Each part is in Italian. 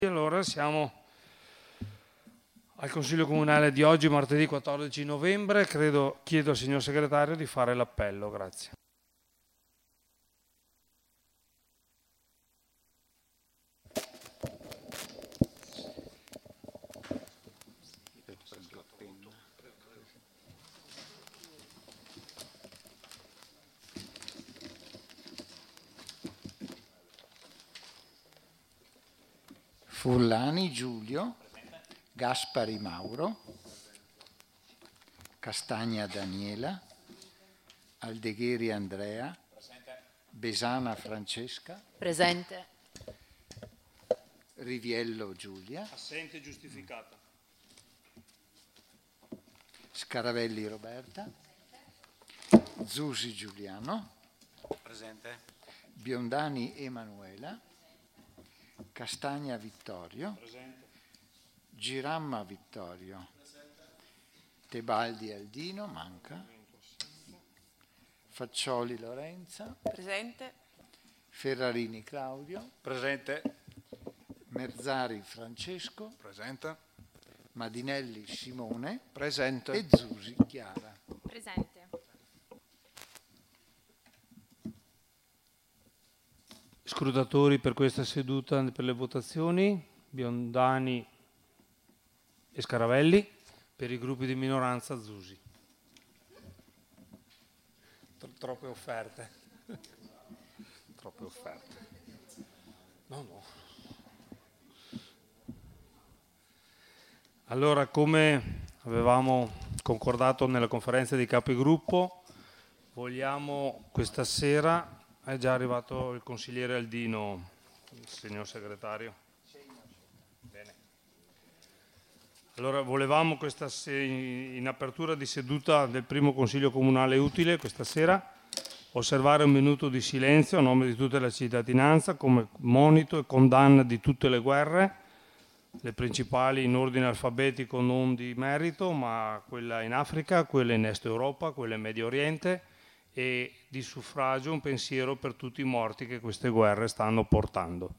Allora siamo al Consiglio Comunale di oggi, martedì 14 novembre. Chiedo al signor Segretario di fare l'appello, grazie. Furlani Giulio, Gaspari Mauro, Castagna Daniela, Aldegheri Andrea, Besana Francesca, Presente. Riviello Giulia, Assente giustificata. Scaravelli Roberta, Zusi Giuliano, Presente. Biondani Emanuela, Castagna Vittorio, Presente. Giramma Vittorio, Tebaldi Aldino, manca, Faccioli Lorenza, Presente. Ferrarini Claudio, Presente. Merzari Francesco, Presente. Madinelli Simone Presente. e Zusi Chiara. Presente. Scrutatori per questa seduta per le votazioni: Biondani e Scaravelli. Per i gruppi di minoranza Zusi. Troppe offerte. Troppe offerte. No. Allora, come avevamo concordato nella conferenza di capigruppo, vogliamo questa sera, è già arrivato il consigliere Aldino, il signor segretario. Bene. Allora, volevamo in apertura di seduta del primo consiglio comunale utile questa sera osservare un minuto di silenzio a nome di tutta la cittadinanza come monito e condanna di tutte le guerre, le principali in ordine alfabetico non di merito, ma quella in Africa, quella in Est Europa, quella in Medio Oriente, e di suffragio un pensiero per tutti i morti che queste guerre stanno portando.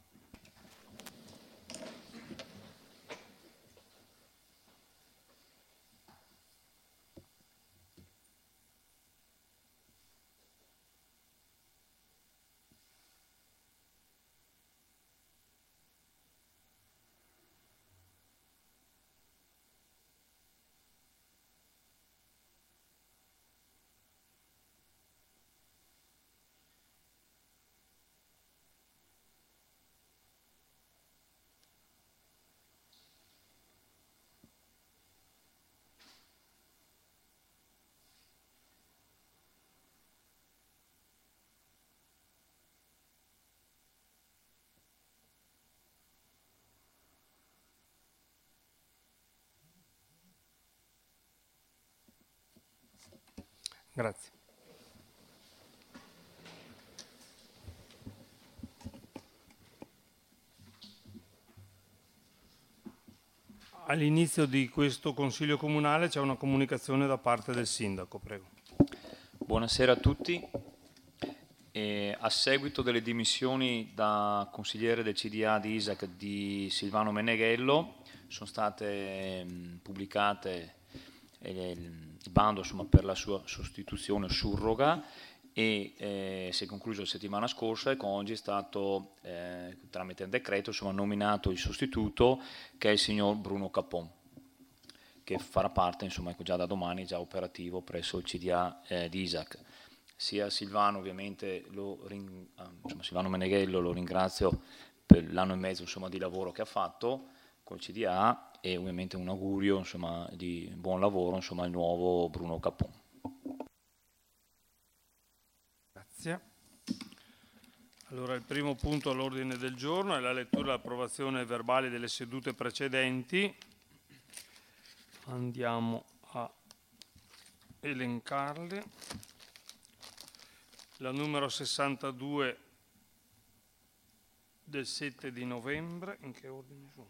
Grazie. All'inizio di questo Consiglio Comunale c'è una comunicazione da parte del Sindaco, prego. Buonasera a tutti. A seguito delle dimissioni da consigliere del CDA di Isac di Silvano Meneghello sono state pubblicate il bando per la sua sostituzione surroga e si è concluso la settimana scorsa e con oggi è stato tramite il decreto nominato il sostituto, che è il signor Bruno Capon, che farà parte già da domani, già operativo presso il CDA di Isac. Sia Silvano ovviamente Silvano Meneghello lo ringrazio per l'anno e mezzo di lavoro che ha fatto col CDA e ovviamente un augurio di buon lavoro al nuovo Bruno Capon. Grazie. Allora, il primo punto all'ordine del giorno è la lettura e l'approvazione verbale delle sedute precedenti. Andiamo a elencarle. La numero 62 del 7 di novembre, in che ordine sono?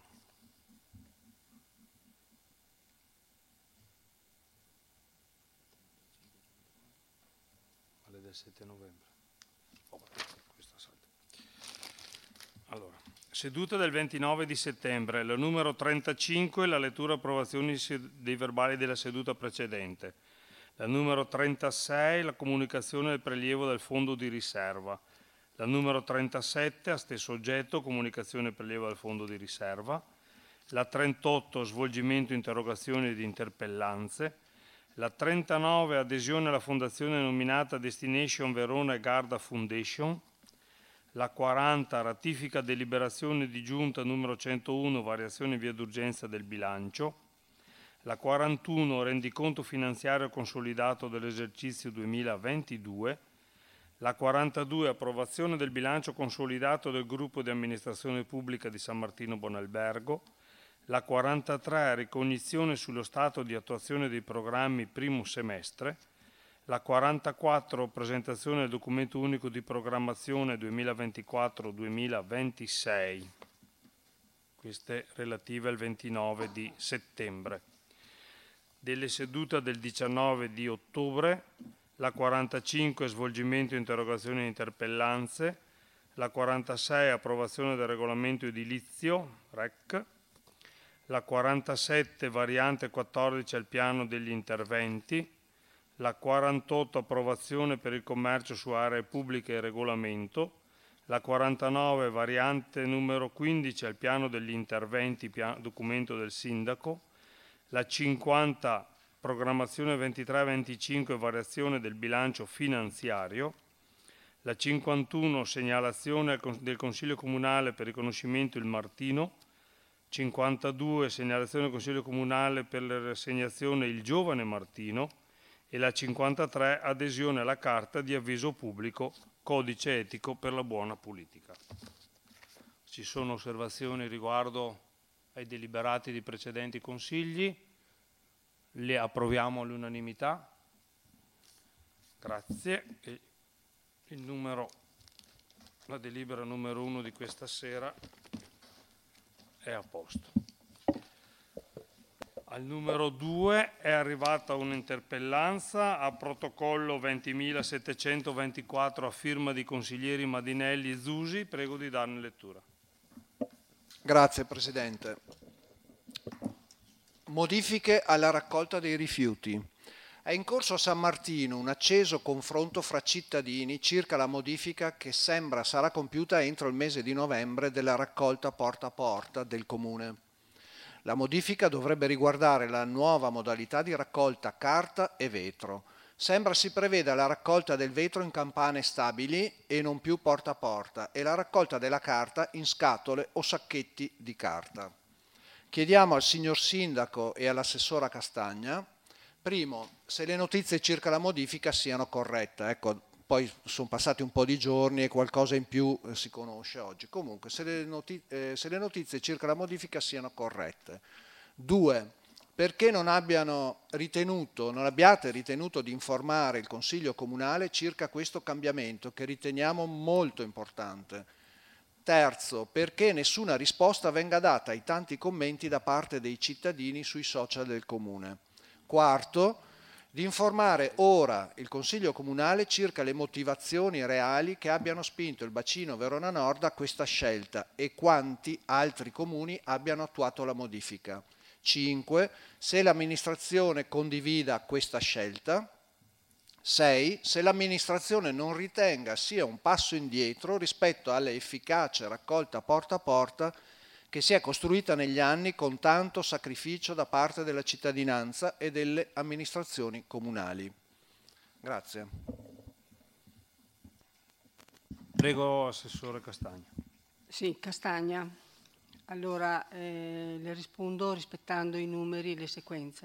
Quelle del 7 novembre. Questa salta. Allora, Seduta del 29 di settembre, la numero 35, la lettura e approvazione dei verbali della seduta precedente. La numero 36, la comunicazione del prelievo del fondo di riserva. La numero 37, a stesso oggetto, comunicazione del prelievo del fondo di riserva. La 38, svolgimento interrogazioni ed interpellanze. La 39, adesione alla fondazione nominata Destination Verona e Garda Foundation. La 40, ratifica deliberazione di giunta numero 101, variazione in via d'urgenza del bilancio. La 41, rendiconto finanziario consolidato dell'esercizio 2022. La 42, approvazione del bilancio consolidato del gruppo di amministrazione pubblica di San Martino Bonalbergo. La 43, ricognizione sullo stato di attuazione dei programmi primo semestre. La 44, presentazione del documento unico di programmazione 2024-2026, queste relative al 29 di settembre. Delle sedute del 19 di ottobre, la 45, svolgimento interrogazioni e interpellanze, la 46, approvazione del regolamento edilizio, REC, la 47, variante 14 al piano degli interventi, la 48, approvazione per il commercio su aree pubbliche e regolamento, la 49, variante numero 15 al piano degli interventi, documento del sindaco, la 50, programmazione 23-25, variazione del bilancio finanziario, la 51, segnalazione del Consiglio Comunale per riconoscimento Il Martino, 52, segnalazione del Consiglio Comunale per l'assegnazione Il Giovane Martino, e la 53, adesione alla carta di avviso pubblico Codice etico per la buona politica. Ci sono osservazioni riguardo ai deliberati di precedenti consigli? Le approviamo all'unanimità? Grazie. E la delibera numero 1 di questa sera è a posto. Al numero 2 è arrivata un'interpellanza a protocollo 20.724 a firma di consiglieri Madinelli e Zusi. Prego di darne lettura. Grazie Presidente. Modifiche alla raccolta dei rifiuti. È in corso a San Martino un acceso confronto fra cittadini circa la modifica che sembra sarà compiuta entro il mese di novembre della raccolta porta a porta del Comune. La modifica dovrebbe riguardare la nuova modalità di raccolta carta e vetro. Sembra si preveda la raccolta del vetro in campane stabili e non più porta a porta e la raccolta della carta in scatole o sacchetti di carta. Chiediamo al signor Sindaco e all'assessora Castagna, primo, se le notizie circa la modifica siano corrette. Ecco, poi sono passati un po' di giorni e qualcosa in più si conosce oggi. Comunque, se le notizie circa la modifica siano corrette. 2. Perché non abbiate ritenuto di informare il Consiglio Comunale circa questo cambiamento che riteniamo molto importante. Terzo, perché nessuna risposta venga data ai tanti commenti da parte dei cittadini sui social del Comune. Quarto, di informare ora il Consiglio Comunale circa le motivazioni reali che abbiano spinto il bacino Verona Nord a questa scelta e quanti altri comuni abbiano attuato la modifica. 5. Se l'amministrazione condivida questa scelta. 6. Se l'amministrazione non ritenga sia un passo indietro rispetto all'efficace raccolta porta a porta che si è costruita negli anni con tanto sacrificio da parte della cittadinanza e delle amministrazioni comunali. Grazie. Prego, Assessore Castagna. Sì, Castagna. Allora, le rispondo rispettando i numeri e le sequenze.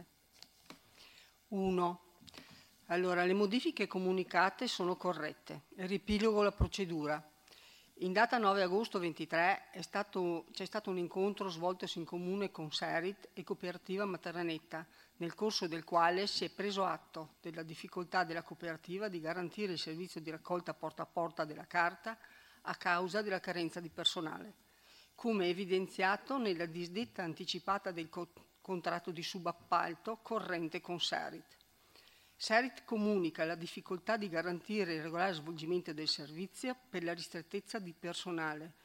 1. Allora, le modifiche comunicate sono corrette. Riepilogo la procedura. In data 9 agosto 23 c'è stato un incontro svoltosi in comune con Serit e Cooperativa Maternetta, nel corso del quale si è preso atto della difficoltà della cooperativa di garantire il servizio di raccolta porta a porta della carta a causa della carenza di personale, come evidenziato nella disdetta anticipata del contratto di subappalto corrente con Serit. Serit comunica la difficoltà di garantire il regolare svolgimento del servizio per la ristrettezza di personale,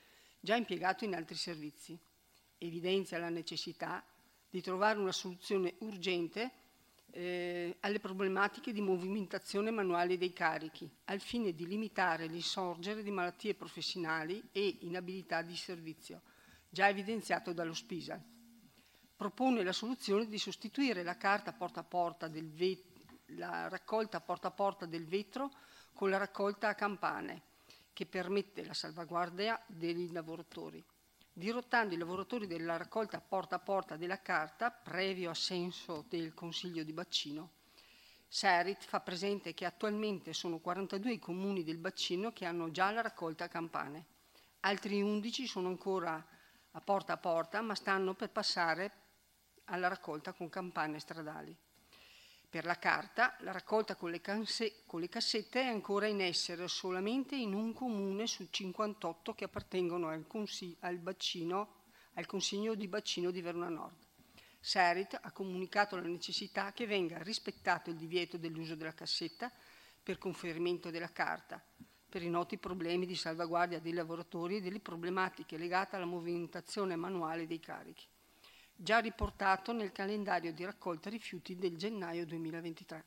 già impiegato in altri servizi. Evidenzia la necessità di trovare una soluzione urgente alle problematiche di movimentazione manuale dei carichi, al fine di limitare l'insorgere di malattie professionali e inabilità di servizio, già evidenziato dallo SPISA. Propone la soluzione di sostituire la carta porta a porta la raccolta porta a porta del vetro con la raccolta a campane, che permette la salvaguardia dei lavoratori, dirottando i lavoratori della raccolta porta a porta della carta, previo assenso del Consiglio di Bacino. Serit fa presente che attualmente sono 42 i comuni del bacino che hanno già la raccolta a campane. Altri 11 sono ancora a porta, ma stanno per passare alla raccolta con campane stradali. Per la carta, la raccolta con le cassette è ancora in essere solamente in un comune su 58 che appartengono al Consiglio di Bacino di Verona Nord. Serit ha comunicato la necessità che venga rispettato il divieto dell'uso della cassetta per conferimento della carta, per i noti problemi di salvaguardia dei lavoratori e delle problematiche legate alla movimentazione manuale dei carichi, già riportato nel calendario di raccolta rifiuti del gennaio 2023.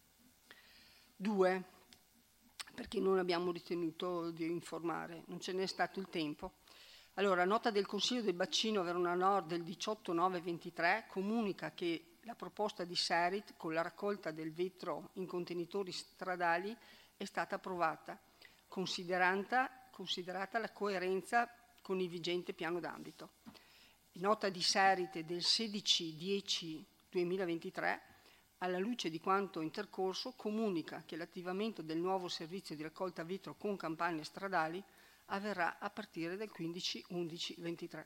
2. Perché non abbiamo ritenuto di informare, non ce n'è stato il tempo. Allora, nota del Consiglio del Bacino Verona Nord del 18/9/23 comunica che la proposta di Serit con la raccolta del vetro in contenitori stradali è stata approvata, considerata la coerenza con il vigente piano d'ambito. Nota di Serit del 16/10/2023, alla luce di quanto intercorso, comunica che l'attivamento del nuovo servizio di raccolta vetro con campane stradali avverrà a partire dal 15/11/23.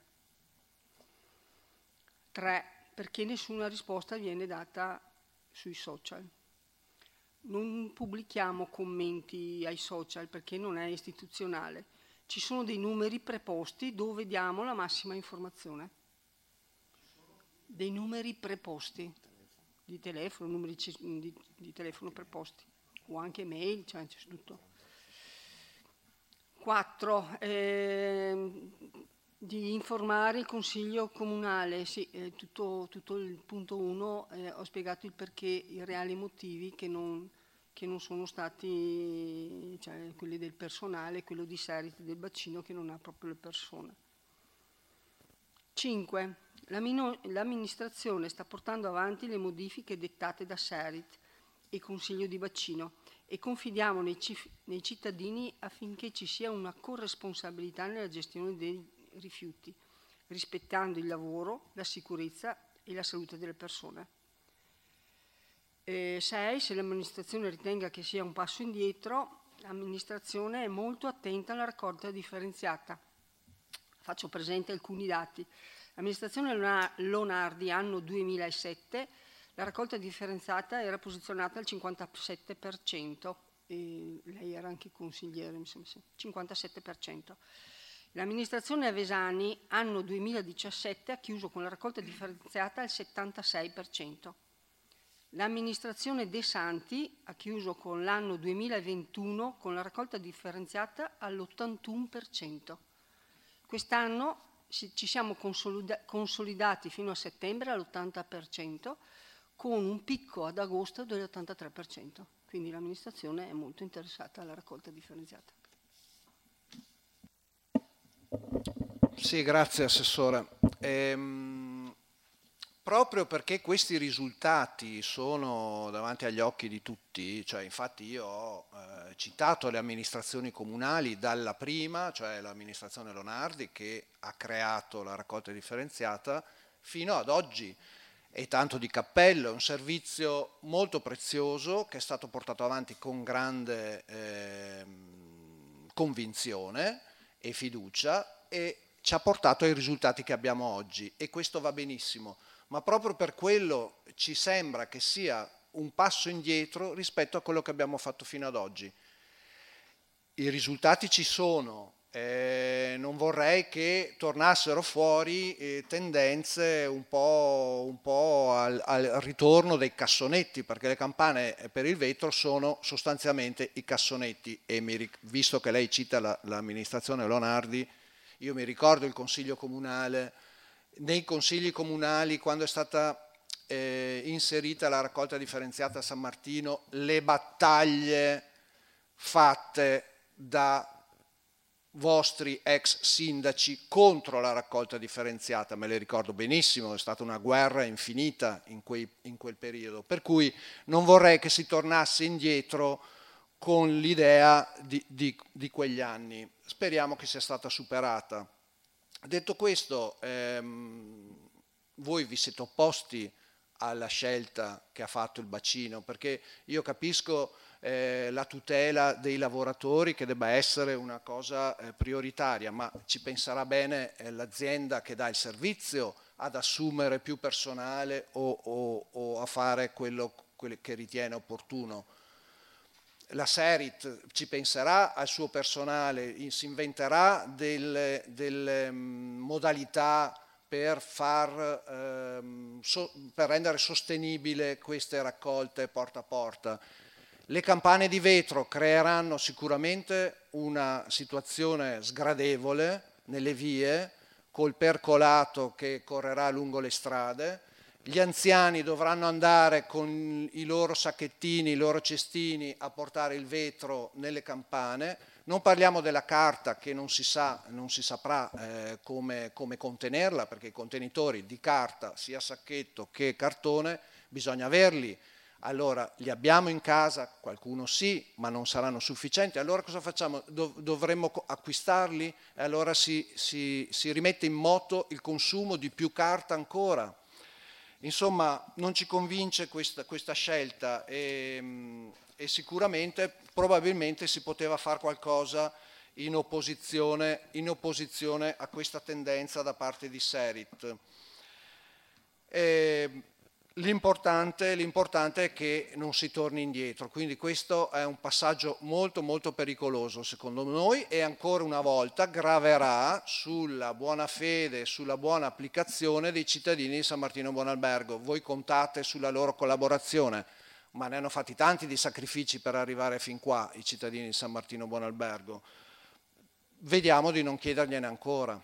3. Perché nessuna risposta viene data sui social. Non pubblichiamo commenti ai social perché non è istituzionale. Ci sono dei numeri preposti dove diamo la massima informazione. Dei numeri preposti di telefono, numeri di telefono preposti o anche mail, cioè c'è tutto. 4. Di informare il Consiglio Comunale, sì, tutto il punto 1 ho spiegato il perché, i reali motivi che non sono stati, cioè quelli del personale, quello di Serit del bacino che non ha proprio le persone. 5. L'amministrazione sta portando avanti le modifiche dettate da Serit e Consiglio di Bacino e confidiamo nei cittadini affinché ci sia una corresponsabilità nella gestione dei rifiuti, rispettando il lavoro, la sicurezza e la salute delle persone. 6. Se l'amministrazione ritenga che sia un passo indietro, l'amministrazione è molto attenta alla raccolta differenziata. Faccio presente alcuni dati. L'amministrazione Lonardi, anno 2007, la raccolta differenziata era posizionata al 57%, e lei era anche consigliere, mi sembra, 57%. L'amministrazione Avesani, anno 2017, ha chiuso con la raccolta differenziata al 76%. L'amministrazione De Santi ha chiuso con l'anno 2021 con la raccolta differenziata all'81%. Quest'anno ci siamo consolidati fino a settembre all'80%, con un picco ad agosto dell'83%. Quindi l'amministrazione è molto interessata alla raccolta differenziata. Sì, grazie Assessore. Proprio perché questi risultati sono davanti agli occhi di tutti, cioè infatti io ho citato le amministrazioni comunali dalla prima, cioè l'amministrazione Lonardi che ha creato la raccolta differenziata, fino ad oggi. E tanto di cappello, è un servizio molto prezioso che è stato portato avanti con grande convinzione e fiducia e ci ha portato ai risultati che abbiamo oggi e questo va benissimo. Ma proprio per quello ci sembra che sia un passo indietro rispetto a quello che abbiamo fatto fino ad oggi. I risultati ci sono, non vorrei che tornassero fuori tendenze un po' al ritorno dei cassonetti, perché le campane per il vetro sono sostanzialmente i cassonetti e visto che lei cita l'amministrazione Lonardi, Io mi ricordo il consiglio comunale, nei consigli comunali quando è stata inserita la raccolta differenziata a San Martino, le battaglie fatte da vostri ex sindaci contro la raccolta differenziata, me le ricordo benissimo, è stata una guerra infinita in quel periodo, per cui non vorrei che si tornasse indietro con l'idea di quegli anni. Speriamo che sia stata superata. Detto questo, voi vi siete opposti alla scelta che ha fatto il bacino, perché io capisco la tutela dei lavoratori che debba essere una cosa prioritaria, ma ci penserà bene l'azienda che dà il servizio ad assumere più personale o a fare quello che ritiene opportuno. La Serit ci penserà al suo personale, si inventerà delle modalità per rendere sostenibile queste raccolte porta a porta. Le campane di vetro creeranno sicuramente una situazione sgradevole nelle vie, col percolato che correrà lungo le strade. Gli anziani dovranno andare con i loro sacchettini, i loro cestini a portare il vetro nelle campane. Non parliamo della carta che non si saprà come contenerla, perché i contenitori di carta, sia sacchetto che cartone, bisogna averli. Allora li abbiamo in casa, qualcuno sì, ma non saranno sufficienti. Allora cosa facciamo? Dovremmo acquistarli? E allora si rimette in moto il consumo di più carta ancora. Insomma, non ci convince questa scelta e sicuramente, probabilmente si poteva fare qualcosa in opposizione a questa tendenza da parte di Serit. L'importante è che non si torni indietro, quindi questo è un passaggio molto molto pericoloso secondo noi e ancora una volta graverà sulla buona fede, sulla buona applicazione dei cittadini di San Martino Buonalbergo. Voi contate sulla loro collaborazione, ma ne hanno fatti tanti di sacrifici per arrivare fin qua i cittadini di San Martino Buonalbergo. Vediamo di non chiedergliene ancora.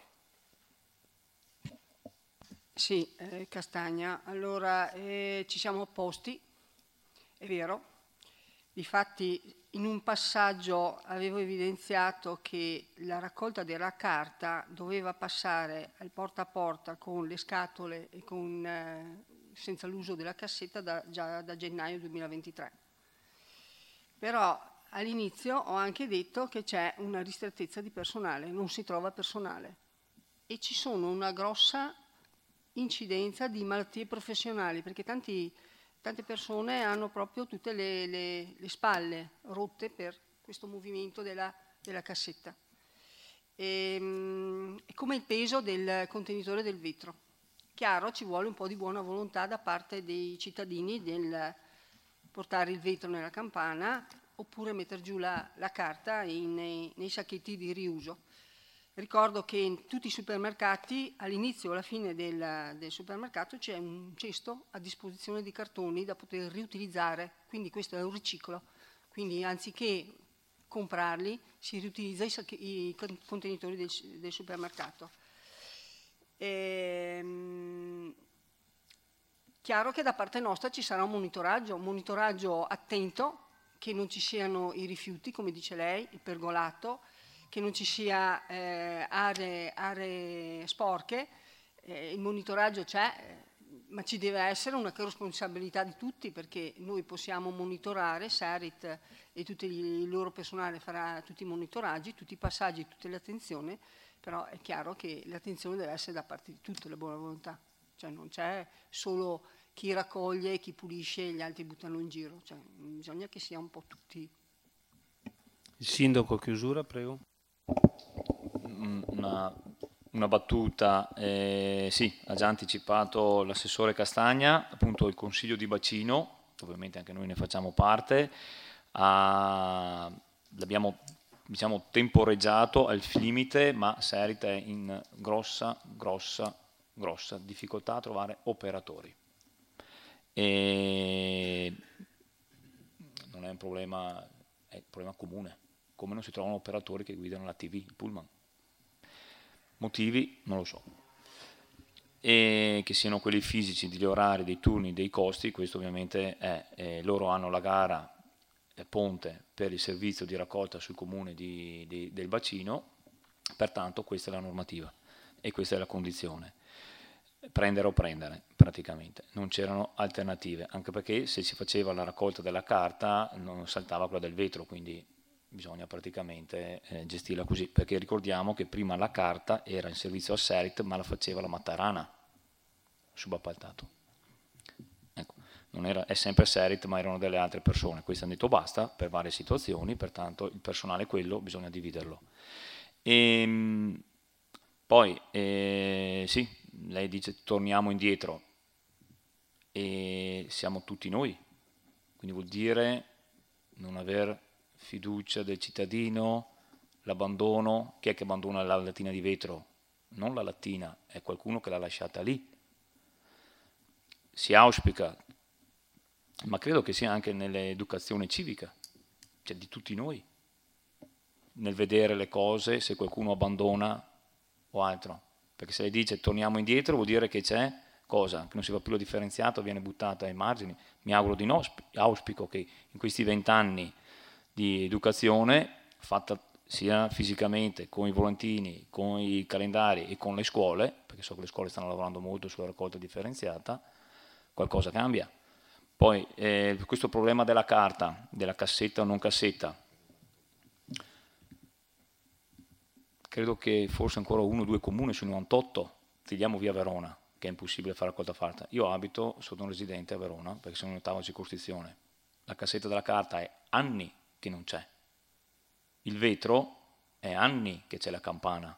Sì, Castagna, allora ci siamo opposti, è vero, difatti in un passaggio avevo evidenziato che la raccolta della carta doveva passare al porta a porta con le scatole e senza l'uso della cassetta già da gennaio 2023. Però all'inizio ho anche detto che c'è una ristrettezza di personale, non si trova personale e ci sono una grossa incidenza di malattie professionali, perché tante persone hanno proprio tutte le spalle rotte per questo movimento della cassetta. È come il peso del contenitore del vetro. Chiaro, ci vuole un po' di buona volontà da parte dei cittadini del portare il vetro nella campana oppure mettere giù la carta nei sacchetti di riuso. Ricordo che in tutti i supermercati, all'inizio o alla fine del supermercato, c'è un cesto a disposizione di cartoni da poter riutilizzare, quindi questo è un riciclo. Quindi anziché comprarli, si riutilizza i contenitori del supermercato. Chiaro che da parte nostra ci sarà un monitoraggio attento, che non ci siano i rifiuti, come dice lei, il pergolato, che non ci sia aree sporche, il monitoraggio c'è, ma ci deve essere una responsabilità di tutti, perché noi possiamo monitorare, Serit e tutto il loro personale farà tutti i monitoraggi, tutti i passaggi, tutte le attenzioni, però è chiaro che l'attenzione deve essere da parte di tutti, la buona volontà, cioè non c'è solo chi raccoglie, chi pulisce e gli altri buttano in giro, cioè bisogna che sia un po' tutti. Il sindaco a chiusura, prego. Una battuta, sì, ha già anticipato l'assessore Castagna, appunto il Consiglio di Bacino, ovviamente anche noi ne facciamo parte, l'abbiamo temporeggiato al limite, ma Serit è in grossa difficoltà a trovare operatori. E non è un problema, è un problema comune, come non si trovano operatori che guidano la TV, il pullman. motivi non lo so. E che siano quelli fisici, degli orari, dei turni, dei costi, questo ovviamente è, loro hanno la gara ponte per il servizio di raccolta sul comune del bacino, pertanto questa è la normativa e questa è la condizione, prendere o prendere praticamente, non c'erano alternative, anche perché se si faceva la raccolta della carta non saltava quella del vetro, quindi bisogna praticamente gestirla così, perché ricordiamo che prima la carta era in servizio a Serit ma la faceva la Mattarana, subappaltato. Ecco, è sempre Serit ma erano delle altre persone, questo hanno detto basta per varie situazioni, pertanto il personale è quello, bisogna dividerlo. Poi sì, lei dice torniamo indietro e siamo tutti noi, quindi vuol dire non aver fiducia del cittadino, l'abbandono, chi è che abbandona la lattina di vetro? Non la lattina, è qualcuno che l'ha lasciata lì. Si auspica, ma credo che sia anche nell'educazione civica, cioè di tutti noi, nel vedere le cose, se qualcuno abbandona o altro, perché se lei dice torniamo indietro vuol dire che c'è cosa? Che non si fa più lo differenziato, viene buttata ai margini. Mi auguro di no, auspico che in questi 20 anni di educazione fatta sia fisicamente con i volantini, con i calendari e con le scuole, perché so che le scuole stanno lavorando molto sulla raccolta differenziata, qualcosa cambia. Poi questo problema della carta, della cassetta o non cassetta, credo che forse ancora 1 o 2 comuni su 98, togliamo via Verona, che è impossibile fare raccolta fatta. Io abito, sono un residente a Verona, perché sono in ottava circoscrizione. La cassetta della carta è anni che non c'è. Il vetro è anni che c'è la campana.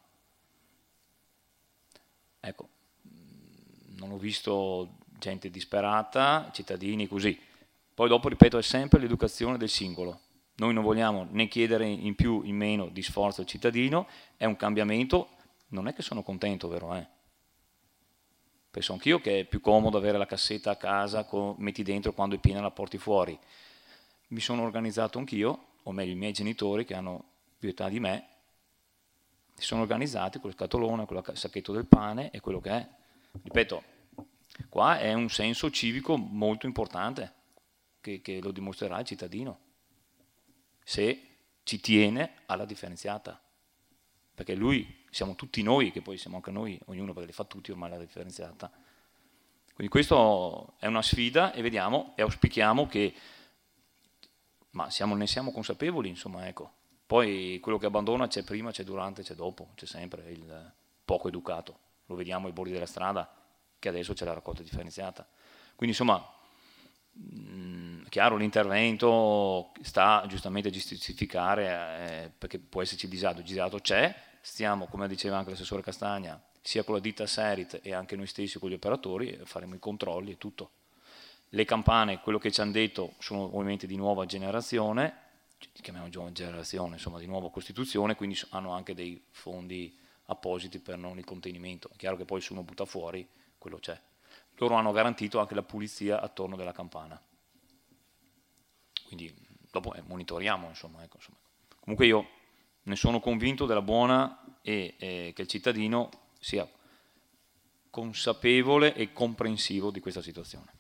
Ecco, non ho visto gente disperata, cittadini così. Poi dopo, ripeto, è sempre l'educazione del singolo. Noi non vogliamo né chiedere in più, in meno di sforzo al cittadino, è un cambiamento, non è che sono contento, vero? Penso anch'io che è più comodo avere la cassetta a casa, metti dentro quando è piena la porti fuori. Mi sono organizzato anch'io, o meglio i miei genitori che hanno più età di me, si sono organizzati con il scatolone, con il sacchetto del pane e quello che è. Ripeto, qua è un senso civico molto importante che lo dimostrerà il cittadino, se ci tiene alla differenziata, perché lui, siamo tutti noi, che poi siamo anche noi, ognuno perché le fa tutti ormai la differenziata. Quindi questo è una sfida e vediamo e auspichiamo che, ma ne siamo consapevoli, insomma, ecco. Poi quello che abbandona c'è prima, c'è durante, c'è dopo, c'è sempre il poco educato, lo vediamo ai bordi della strada, che adesso c'è la raccolta differenziata. Quindi insomma, chiaro, l'intervento sta giustamente a giustificare perché può esserci disagio, il disagio c'è, stiamo, come diceva anche l'assessore Castagna, sia con la ditta Serit e anche noi stessi con gli operatori, faremo i controlli e tutto. Le campane, quello che ci hanno detto, sono ovviamente di nuova generazione, chiamiamo giovane generazione, insomma di nuova costituzione, quindi hanno anche dei fondi appositi per non il contenimento. È chiaro che poi se uno butta fuori, quello c'è. Loro hanno garantito anche la pulizia attorno della campana. Quindi dopo monitoriamo, insomma, ecco, insomma. Comunque io ne sono convinto della buona e che il cittadino sia consapevole e comprensivo di questa situazione.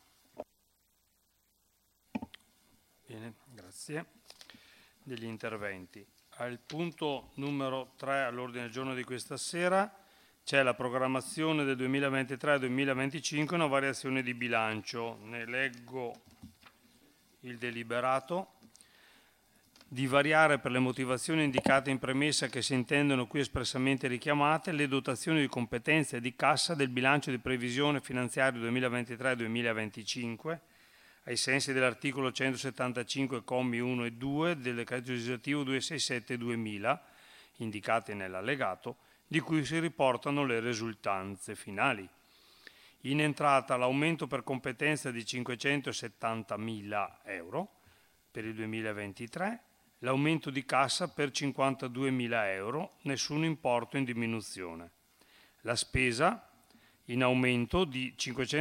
Bene, grazie degli interventi. Al punto numero 3 all'ordine del giorno di questa sera c'è la programmazione del 2023-2025 e una variazione di bilancio. Ne leggo il deliberato. Di variare per le motivazioni indicate in premessa che si intendono qui espressamente richiamate le dotazioni di competenza e di cassa del bilancio di previsione finanziario 2023-2025 ai sensi dell'articolo 175 commi 1 e 2 del decreto legislativo 267/2000 indicati nell'allegato, di cui si riportano le risultanze finali. In entrata l'aumento per competenza di 570.000 euro per il 2023, l'aumento di cassa per 52.000 euro, nessun importo in diminuzione. La spesa in aumento di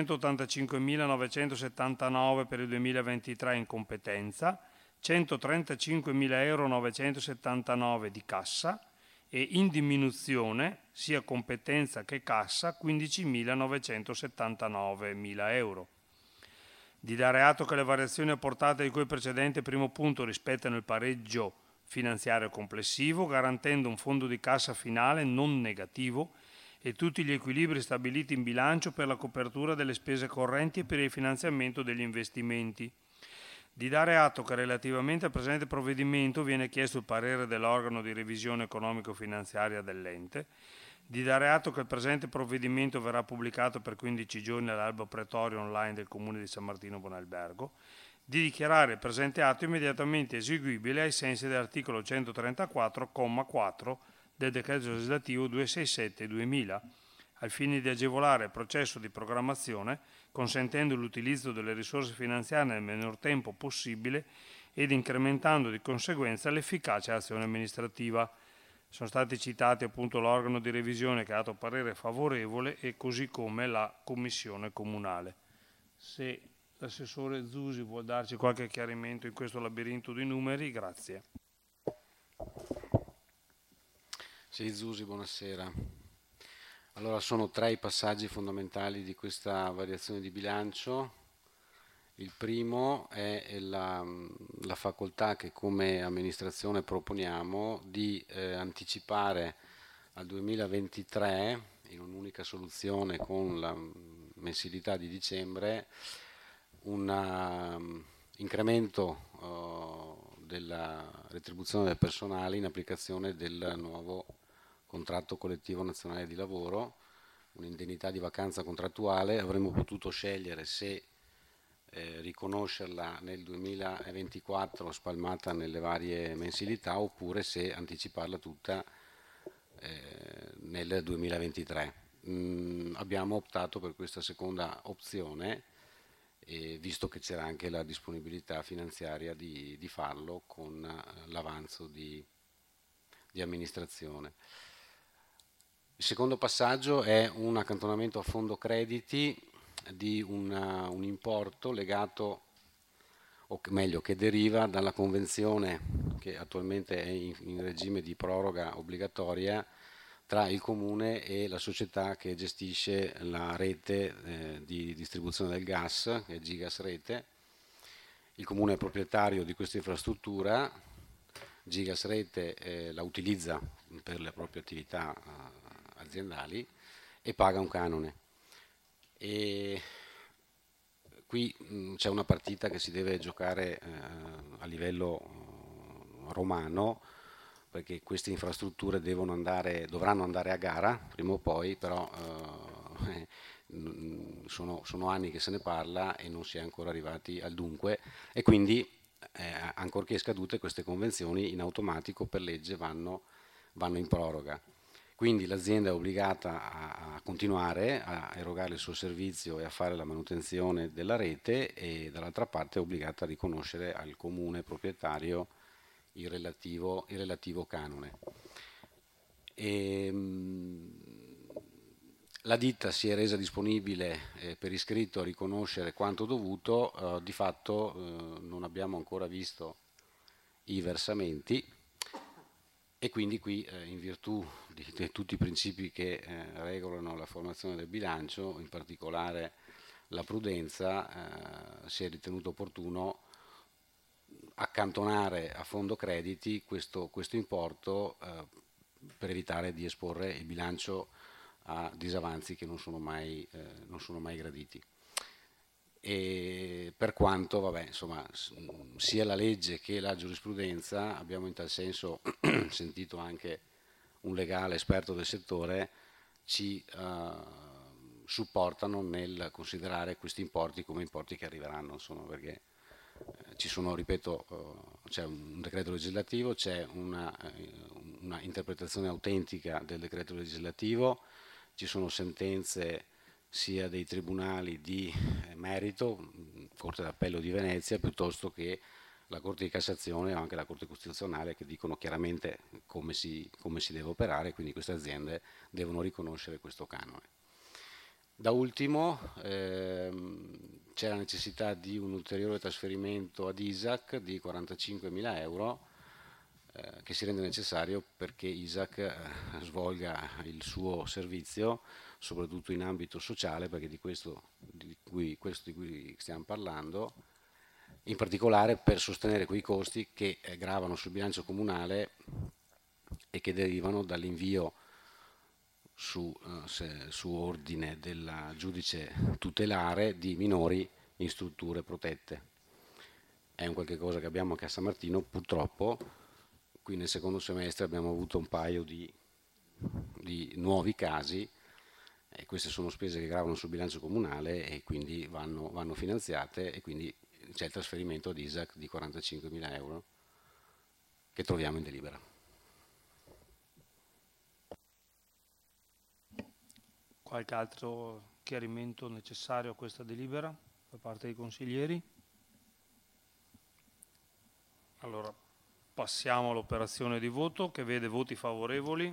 585.979 per il 2023 in competenza, 135.979 euro di cassa e in diminuzione sia competenza che cassa 15.979.000 euro. Di dare atto che le variazioni apportate di cui precedente primo punto rispettano il pareggio finanziario complessivo, garantendo un fondo di cassa finale non negativo e tutti gli equilibri stabiliti in bilancio per la copertura delle spese correnti e per il finanziamento degli investimenti. Di dare atto che relativamente al presente provvedimento viene chiesto il parere dell'organo di revisione economico-finanziaria dell'ente. Di dare atto che il presente provvedimento verrà pubblicato per 15 giorni all'albo pretorio online del Comune di San Martino Buonalbergo. Di dichiarare il presente atto immediatamente eseguibile ai sensi dell'articolo 134,4 del decreto legislativo 267/2000, al fine di agevolare il processo di programmazione, consentendo l'utilizzo delle risorse finanziarie nel minor tempo possibile ed incrementando di conseguenza l'efficacia dell'azione amministrativa. Sono stati citati appunto l'organo di revisione che ha dato parere favorevole e così come la commissione comunale. Se l'assessore Zusi vuol darci qualche chiarimento in questo labirinto di numeri, grazie. Sì, Zusi, buonasera. Allora, sono 3 i passaggi fondamentali di questa variazione di bilancio. Il primo è la facoltà che come amministrazione proponiamo di anticipare al 2023, in un'unica soluzione con la mensilità di dicembre, un incremento della retribuzione del personale in applicazione del nuovo contratto collettivo nazionale di lavoro, un'indennità di vacanza contrattuale. Avremmo potuto scegliere se riconoscerla nel 2024 spalmata nelle varie mensilità oppure se anticiparla tutta nel 2023. Abbiamo optato per questa seconda opzione, visto che c'era anche la disponibilità finanziaria di farlo con l'avanzo di amministrazione. Il secondo passaggio è un accantonamento a fondo crediti di un importo legato, o meglio che deriva dalla convenzione che attualmente è in regime di proroga obbligatoria tra il Comune e la società che gestisce la rete di distribuzione del gas, che è Gigas Rete. Il Comune è proprietario di questa infrastruttura, Gigas Rete la utilizza per le proprie attività aziendali e paga un canone. E qui c'è una partita che si deve giocare a livello romano, perché queste infrastrutture dovranno andare a gara prima o poi, però sono anni che se ne parla e non si è ancora arrivati al dunque, e quindi ancorché scadute queste convenzioni in automatico per legge vanno in proroga. Quindi l'azienda è obbligata a continuare a erogare il suo servizio e a fare la manutenzione della rete, e dall'altra parte è obbligata a riconoscere al comune proprietario il relativo canone. La ditta si è resa disponibile per iscritto a riconoscere quanto dovuto, di fatto non abbiamo ancora visto i versamenti, e quindi qui in virtù di tutti i principi che regolano la formazione del bilancio, in particolare la prudenza, si è ritenuto opportuno accantonare a fondo crediti questo importo per evitare di esporre il bilancio a disavanzi che non sono mai graditi. E per quanto, vabbè, insomma, sia la legge che la giurisprudenza, abbiamo in tal senso sentito anche un legale esperto del settore, ci supportano nel considerare questi importi come importi che arriveranno, insomma, perché ci sono, ripeto, c'è un decreto legislativo, c'è una interpretazione autentica del decreto legislativo, ci sono sentenze sia dei tribunali di merito, Corte d'Appello di Venezia, piuttosto che la Corte di Cassazione o anche la Corte Costituzionale, che dicono chiaramente come si deve operare, quindi queste aziende devono riconoscere questo canone. Da ultimo c'è la necessità di un ulteriore trasferimento ad ISAC di 45.000 euro che si rende necessario perché ISAC svolga il suo servizio, soprattutto in ambito sociale, perché di questo di cui stiamo parlando, in particolare per sostenere quei costi che gravano sul bilancio comunale e che derivano dall'invio su ordine del giudice tutelare di minori in strutture protette. È un qualche cosa che abbiamo anche a San Martino, purtroppo. Qui nel secondo semestre abbiamo avuto un paio di nuovi casi, e queste sono spese che gravano sul bilancio comunale e quindi vanno finanziate, e quindi c'è il trasferimento ad ISAC di 45.000 euro che troviamo in delibera. Qualche altro chiarimento necessario a questa delibera da parte dei consiglieri? Allora, passiamo all'operazione di voto che vede voti favorevoli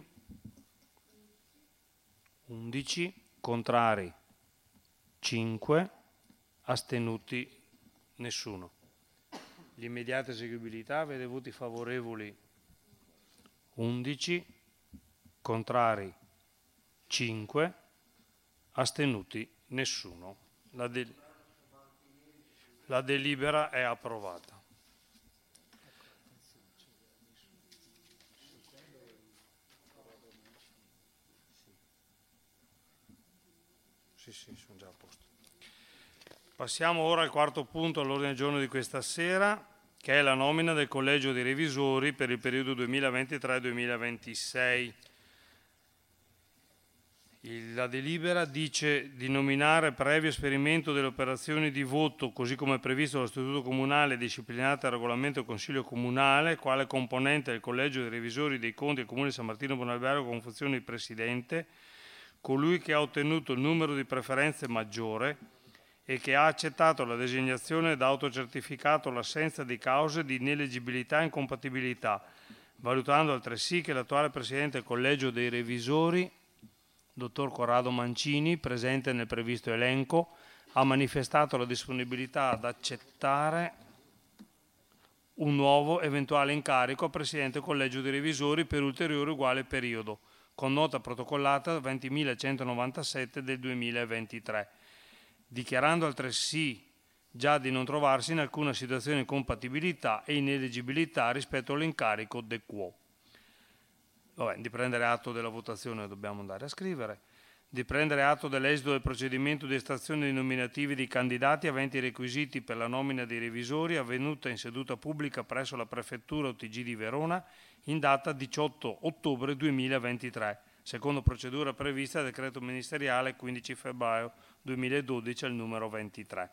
11, contrari 5, astenuti nessuno. L'immediata eseguibilità vede voti favorevoli 11, contrari 5, astenuti nessuno. La delibera è approvata. Sì, sono già a posto. Passiamo ora al quarto punto all'ordine del giorno di questa sera, che è la nomina del Collegio dei Revisori per il periodo 2023-2026. La delibera dice di nominare, previo esperimento delle operazioni di voto, così come previsto dallo Statuto Comunale disciplinate dal Regolamento del Consiglio Comunale, quale componente del Collegio dei Revisori dei Conti del Comune di San Martino Buonalbergo con funzione di Presidente, colui che ha ottenuto il numero di preferenze maggiore e che ha accettato la designazione da autocertificato l'assenza di cause di ineleggibilità e incompatibilità, valutando altresì che l'attuale Presidente del Collegio dei Revisori, Dottor Corrado Mancini, presente nel previsto elenco, ha manifestato la disponibilità ad accettare un nuovo eventuale incarico a Presidente del Collegio dei Revisori per ulteriore uguale periodo, con nota protocollata 20.197 del 2023, dichiarando altresì già di non trovarsi in alcuna situazione di incompatibilità e ineleggibilità rispetto all'incarico de quo. Di prendere atto della votazione dobbiamo andare a scrivere. Di prendere atto dell'esito del procedimento di estrazione dei nominativi di candidati aventi i requisiti per la nomina dei revisori avvenuta in seduta pubblica presso la Prefettura OTG di Verona in data 18 ottobre 2023, secondo procedura prevista dal decreto ministeriale 15 febbraio 2012 al numero 23.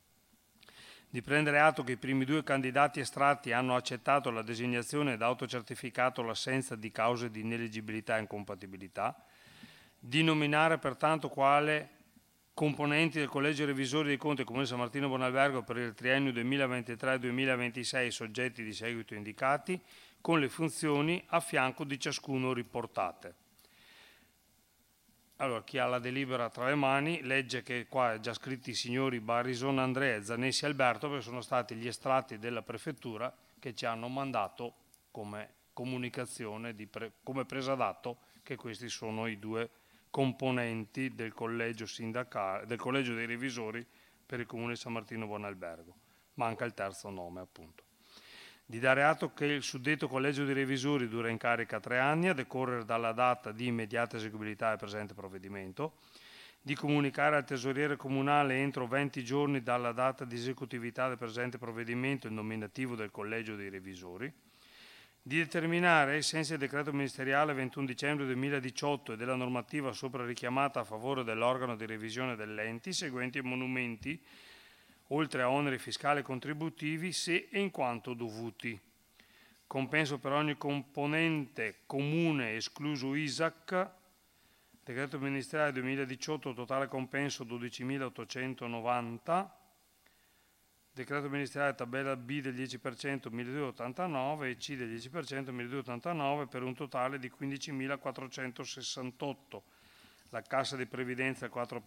Di prendere atto che i primi due candidati estratti hanno accettato la designazione da autocertificato l'assenza di cause di ineleggibilità e incompatibilità. Di nominare pertanto quale componenti del Collegio Revisori dei Conti del Comune di San Martino Buonalbergo per il triennio 2023-2026 soggetti di seguito indicati, con le funzioni a fianco di ciascuno riportate. Allora, chi ha la delibera tra le mani legge che qua è già scritti i signori Barison Andrea e Zanessi Alberto, perché sono stati gli estratti della prefettura che ci hanno mandato come comunicazione, come presa d'atto che questi sono i due componenti del collegio sindacale, del collegio dei revisori per il Comune di San Martino Buonalbergo. Manca il terzo nome, appunto. Di dare atto che il suddetto collegio di revisori dura in carica 3 anni a decorrere dalla data di immediata eseguibilità del presente provvedimento, di comunicare al tesoriere comunale entro 20 giorni dalla data di esecutività del presente provvedimento il nominativo del collegio dei revisori, di determinare, ai sensi del decreto ministeriale 21 dicembre 2018 e della normativa sopra richiamata a favore dell'organo di revisione dell'ente, i seguenti monumenti, oltre a oneri fiscali e contributivi, se e in quanto dovuti. Compenso per ogni componente comune escluso ISAC, decreto ministeriale 2018, totale compenso 12.890, decreto ministeriale tabella B del 10% 1.289 e C del 10% 1.289 per un totale di 15.468. La cassa di previdenza al 4%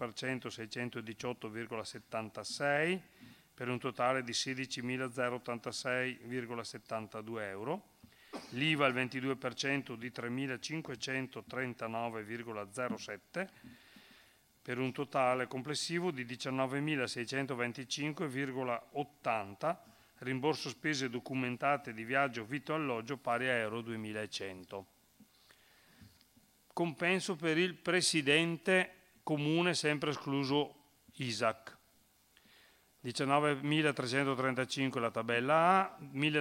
618,76 per un totale di 16.086,72 euro. l'IVA al 22% di 3.539,07 per un totale complessivo di 19.625,80, rimborso spese documentate di viaggio, vitto e alloggio pari a euro 2.100. Compenso per il presidente comune, sempre escluso ISAC. 19.335 la tabella A,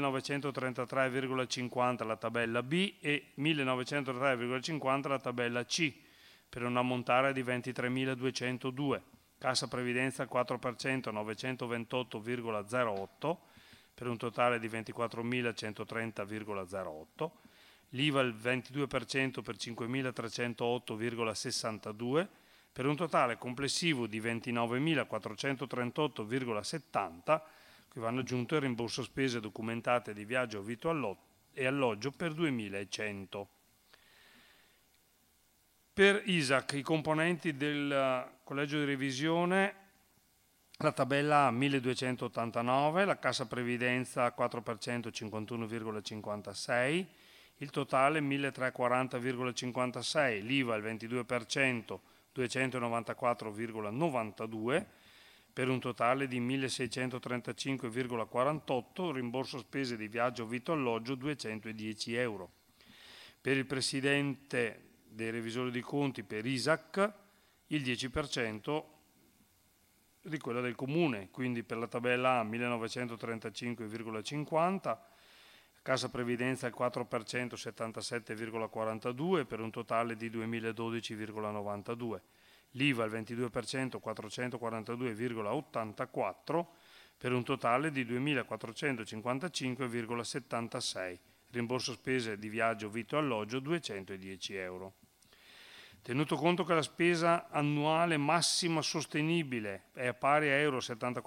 1.933,50 la tabella B e 1.933,50 la tabella C, per un ammontare di 23.202. Cassa previdenza al 4%, 928,08, per un totale di 24.130,08. L'IVA al 22% per 5.308,62, per un totale complessivo di 29.438,70, qui vanno aggiunto il rimborso spese documentate di viaggio, vitto e alloggio per 2.100. Per ISAC, i componenti del collegio di revisione, la tabella A 1.289, la cassa previdenza 4% 51,56, il totale 1.340,56, l'IVA al 22% 294,92, per un totale di 1.635,48, rimborso spese di viaggio, vitto e alloggio 210 euro. Per il presidente dei revisori di conti, per ISAC, il 10% di quella del comune, quindi per la tabella A 1935,50, cassa previdenza al 4% 77,42, per un totale di 2012,92, l'IVA al 22% 442,84, per un totale di 2455,76, rimborso spese di viaggio, vitto e alloggio 210 euro. Tenuto conto che la spesa annuale massima sostenibile è pari a euro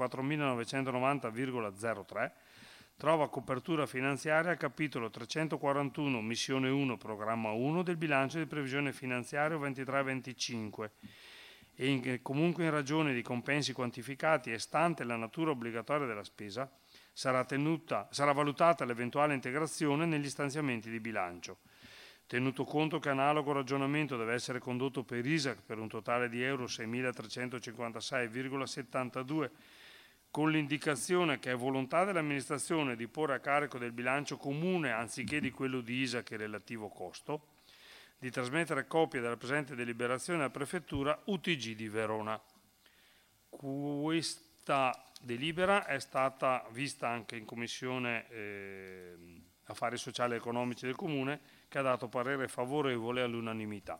74.990,03, trova copertura finanziaria al capitolo 341 missione 1 programma 1 del bilancio di previsione finanziario 23-25 e comunque in ragione di compensi quantificati e stante la natura obbligatoria della spesa sarà valutata l'eventuale integrazione negli stanziamenti di bilancio. Tenuto conto che analogo ragionamento deve essere condotto per ISAC per un totale di euro 6.356,72, con l'indicazione che è volontà dell'amministrazione di porre a carico del bilancio comune anziché di quello di ISAC e relativo costo, di trasmettere copia della presente deliberazione alla Prefettura UTG di Verona. Questa delibera è stata vista anche in Commissione Affari Sociali e Economici del Comune, che ha dato parere favorevole all'unanimità.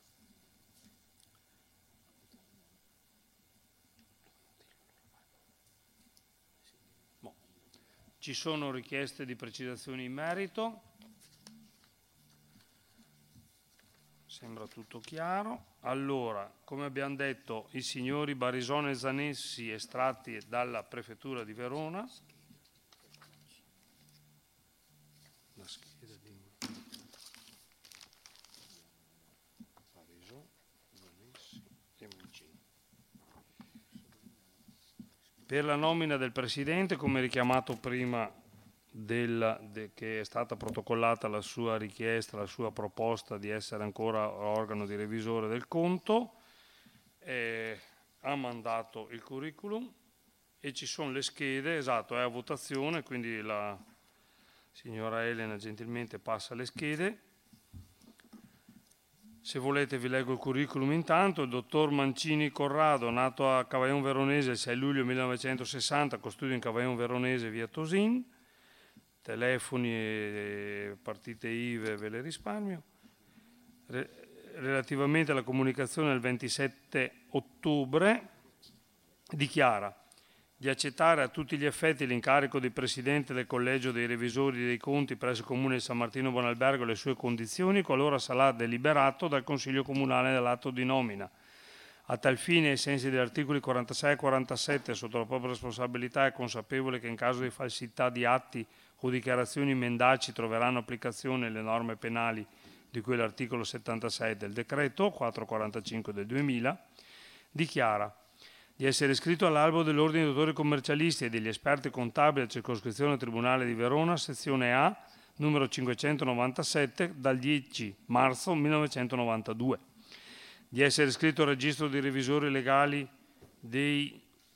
Ci sono richieste di precisazioni in merito? Sembra tutto chiaro. Allora, come abbiamo detto, i signori Barisone e Zanessi estratti dalla Prefettura di Verona. La scheda di Barisone, Zanessi e Mancini. Per la nomina del Presidente, come richiamato prima, che è stata protocollata la sua richiesta, la sua proposta di essere ancora organo di revisore del conto, ha mandato il curriculum e ci sono le schede, esatto, è a votazione, quindi la signora Elena gentilmente passa le schede. Se volete vi leggo il curriculum intanto. Il dottor Mancini Corrado, nato a Cavaillon Veronese il 6 luglio 1960, con studio in Cavaillon Veronese, via Tosin. Telefoni e partite IVE ve le risparmio. Relativamente alla comunicazione del 27 ottobre, dichiara di accettare a tutti gli effetti l'incarico di Presidente del Collegio dei Revisori dei Conti presso il Comune di San Martino Buonalbergo e le sue condizioni, qualora sarà deliberato dal Consiglio Comunale dell'atto di nomina. A tal fine, ai sensi degli articoli 46 e 47, sotto la propria responsabilità, è consapevole che in caso di falsità di atti o dichiarazioni mendaci troveranno applicazione le norme penali di cui l'articolo 76 del decreto 445 del 2000, dichiara di essere iscritto all'albo dell'Ordine dei Dottori Commercialisti e degli Esperti Contabili a circoscrizione Tribunale di Verona, sezione A, numero 597 dal 10 marzo 1992, di essere iscritto al registro dei revisori legali dei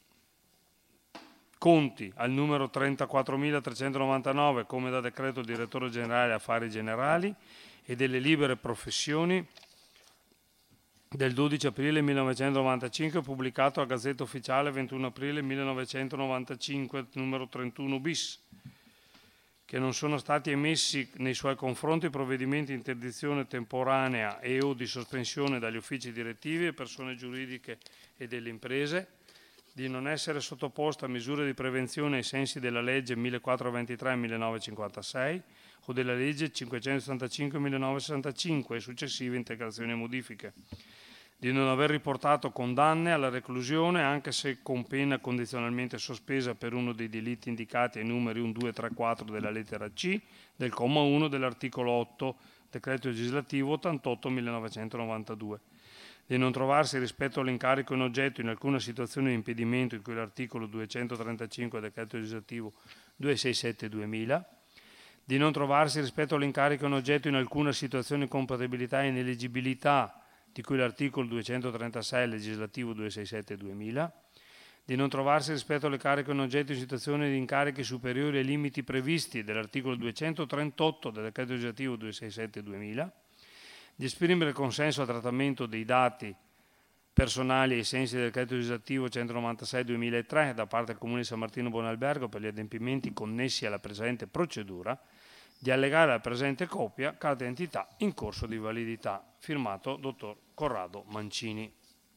conti al numero 34.399 come da decreto del direttore generale affari generali e delle libere professioni del 12 aprile 1995, pubblicato a Gazzetta Ufficiale 21 aprile 1995, numero 31 bis, che non sono stati emessi nei suoi confronti provvedimenti di interdizione temporanea e o di sospensione dagli uffici direttivi e persone giuridiche e delle imprese, di non essere sottoposta a misure di prevenzione ai sensi della legge 1423-1956 o della legge 565-1965 e successive integrazioni e modifiche, di non aver riportato condanne alla reclusione anche se con pena condizionalmente sospesa per uno dei delitti indicati ai numeri 1, 2, 3, 4 della lettera C del comma 1 dell'articolo 8 decreto legislativo 88-1992, di non trovarsi rispetto all'incarico in oggetto in alcuna situazione di impedimento in cui l'articolo 235 del decreto legislativo 267-2000, di non trovarsi rispetto all'incarico in oggetto in alcuna situazione di compatibilità e ineleggibilità di cui l'articolo 236 legislativo 267-2000, di non trovarsi rispetto alle cariche in oggetto in situazioni di incarichi superiori ai limiti previsti dall'articolo 238 del decreto legislativo 267-2000, di esprimere consenso al trattamento dei dati personali ai sensi del decreto legislativo 196-2003 da parte del Comune di San Martino Buonalbergo per gli adempimenti connessi alla presente procedura, di allegare alla presente copia carta d'identità in corso di validità. Firmato dottor Corrado Mancini.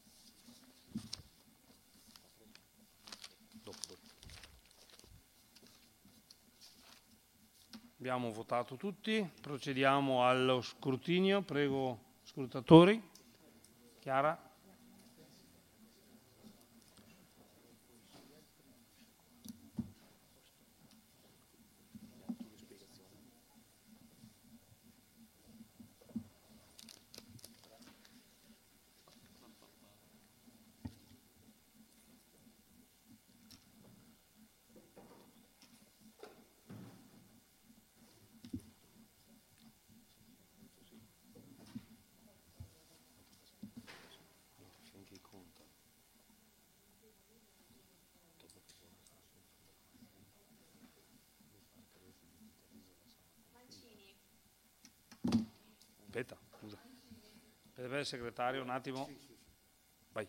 Abbiamo votato tutti, procediamo allo scrutinio. Prego scrutatori. Chiara? Aspetta, scusa. Deve il segretario un attimo. Vai.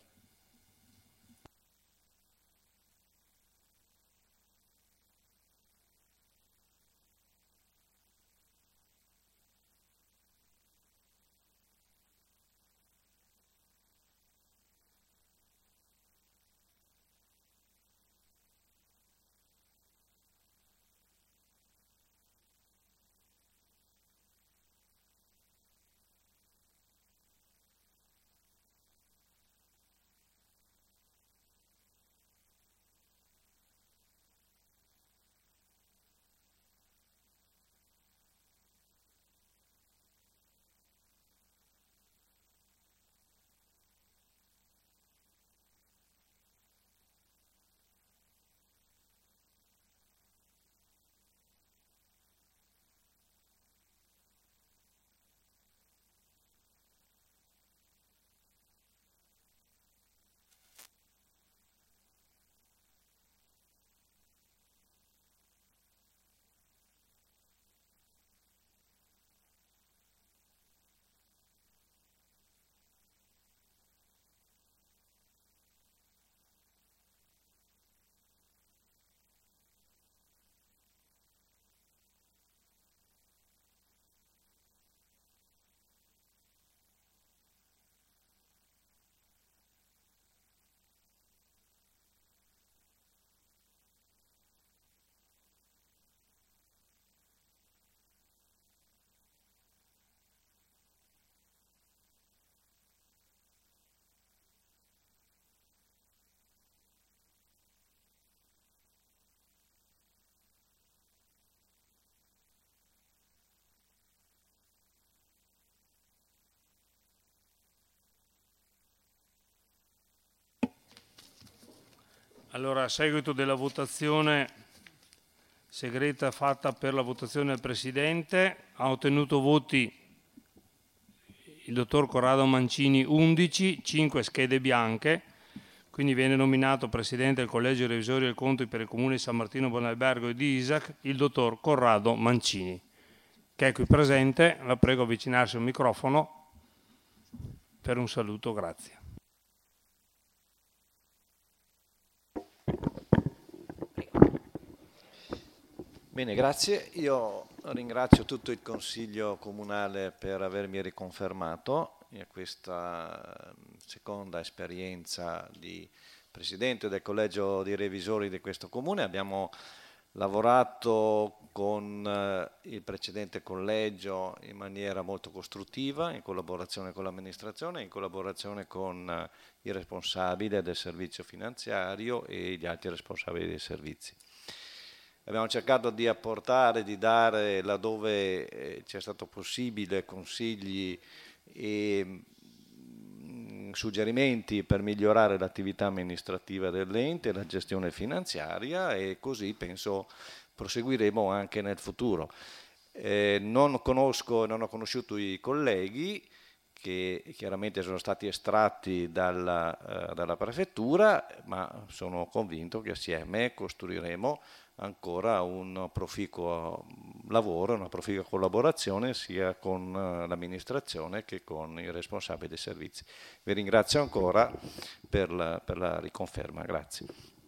Allora, a seguito della votazione segreta fatta per la votazione del Presidente. Ha ottenuto voti il dottor Corrado Mancini 11, 5 schede bianche, quindi viene nominato Presidente del Collegio Revisori del Conti per il Comune di San Martino Buonalbergo e di Isac il dottor Corrado Mancini, che è qui presente. La prego avvicinarsi al microfono per un saluto, grazie. Bene, grazie. Io ringrazio tutto il Consiglio Comunale per avermi riconfermato in questa seconda esperienza di Presidente del Collegio di Revisori di questo Comune. Abbiamo lavorato con il precedente collegio in maniera molto costruttiva, in collaborazione con l'amministrazione, in collaborazione con il responsabile del servizio finanziario e gli altri responsabili dei servizi. Abbiamo cercato di apportare, di dare laddove ci è stato possibile consigli e suggerimenti per migliorare l'attività amministrativa dell'ente e la gestione finanziaria, e così penso proseguiremo anche nel futuro. Non ho conosciuto i colleghi che chiaramente sono stati estratti dalla prefettura, ma sono convinto che assieme costruiremo ancora un proficuo lavoro, una proficua collaborazione sia con l'amministrazione che con i responsabili dei servizi. Vi ringrazio ancora per la riconferma, grazie.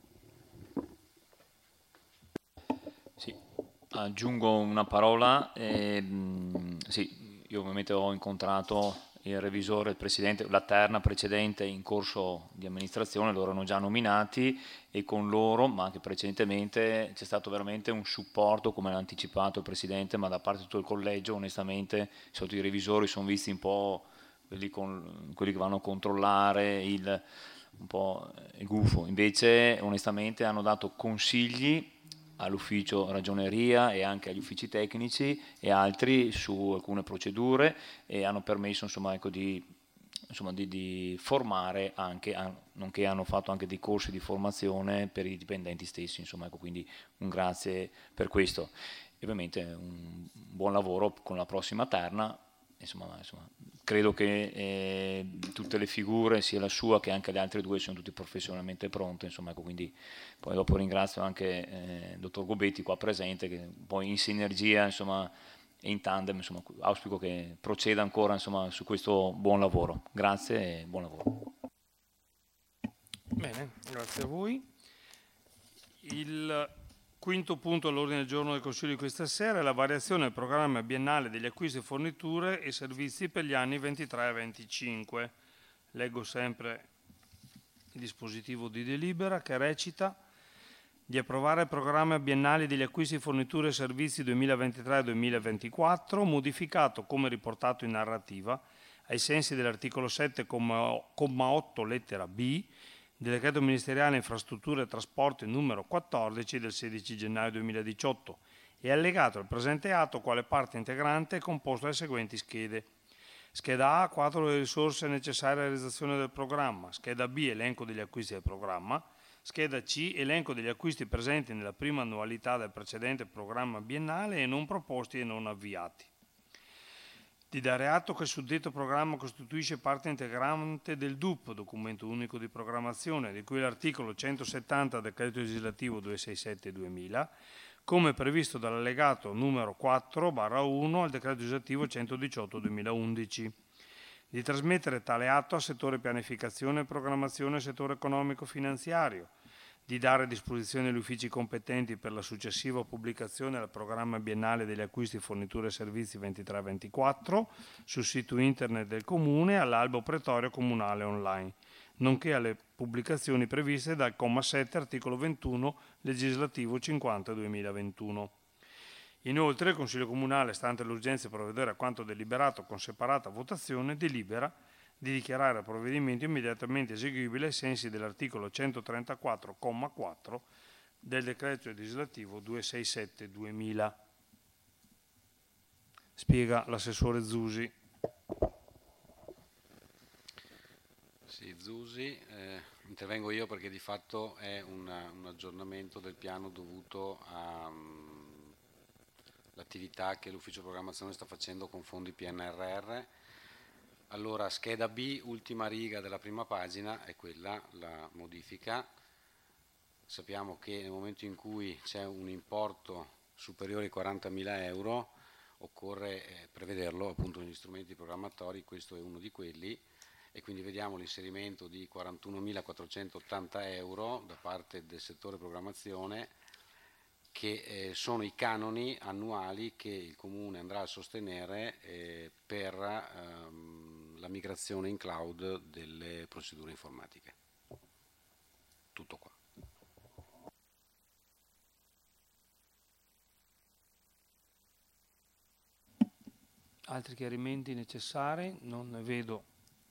Sì, aggiungo una parola. Sì, io ovviamente ho incontrato il revisore, il presidente, la terna precedente in corso di amministrazione, loro erano già nominati e con loro, ma anche precedentemente, c'è stato veramente un supporto, come l'ha anticipato il presidente, ma da parte di tutto il collegio. Onestamente sotto i revisori sono visti un po' quelli che vanno a controllare un po' il gufo, invece onestamente hanno dato consigli all'ufficio ragioneria e anche agli uffici tecnici e altri su alcune procedure, e hanno permesso di formare anche, nonché hanno fatto anche dei corsi di formazione per i dipendenti stessi, quindi un grazie per questo. E ovviamente un buon lavoro con la prossima terna. Credo che tutte le figure, sia la sua che anche le altre due, sono tutte professionalmente pronte, quindi poi dopo ringrazio anche il dottor Gobetti qua presente, che poi in sinergia e in tandem auspico che proceda ancora su questo buon lavoro. Grazie e buon lavoro. Bene, grazie a voi. Il quinto punto all'ordine del giorno del Consiglio di questa sera è la variazione del programma biennale degli acquisti, forniture e servizi per gli anni 23 e 25. Leggo sempre il dispositivo di delibera che recita: di approvare il programma biennale degli acquisti, forniture e servizi 2023-2024, modificato come riportato in narrativa ai sensi dell'articolo 7,8 lettera B del decreto ministeriale infrastrutture e trasporti numero 14 del 16 gennaio 2018 e allegato al presente atto quale parte integrante composto dalle seguenti schede. Scheda A, quadro delle risorse necessarie alla realizzazione del programma. Scheda B, elenco degli acquisti del programma. Scheda C, elenco degli acquisti presenti nella prima annualità del precedente programma biennale e non proposti e non avviati. Di dare atto che il suddetto programma costituisce parte integrante del DUP, documento unico di programmazione, di cui l'articolo 170 del decreto legislativo 267/2000, come previsto dall'allegato numero 4/1 al decreto legislativo 118/2011. Di trasmettere tale atto al settore pianificazione e programmazione, settore economico-finanziario, di dare a disposizione agli uffici competenti per la successiva pubblicazione del programma biennale degli acquisti, forniture e servizi 23-24 sul sito internet del Comune e all'albo pretorio comunale online, nonché alle pubblicazioni previste dal comma 7 articolo 21 legislativo 50/2021. Inoltre il Consiglio Comunale, stante l'urgenza di provvedere a quanto deliberato con separata votazione, delibera di dichiarare il provvedimento immediatamente eseguibile ai sensi dell'articolo 134,4 del decreto legislativo 267/2000. Spiega l'assessore Zusi. Sì, Zusi, intervengo io perché di fatto è un aggiornamento del piano dovuto a l'attività che l'ufficio programmazione sta facendo con fondi PNRR. Allora, scheda B, ultima riga della prima pagina, è quella, la modifica. Sappiamo che nel momento in cui c'è un importo superiore ai 40.000 euro occorre prevederlo appunto negli strumenti programmatori, questo è uno di quelli, e quindi vediamo l'inserimento di 41.480 euro da parte del settore programmazione, che sono i canoni annuali che il Comune andrà a sostenere per la migrazione in cloud delle procedure informatiche. Tutto qua. Altri chiarimenti necessari? Non ne vedo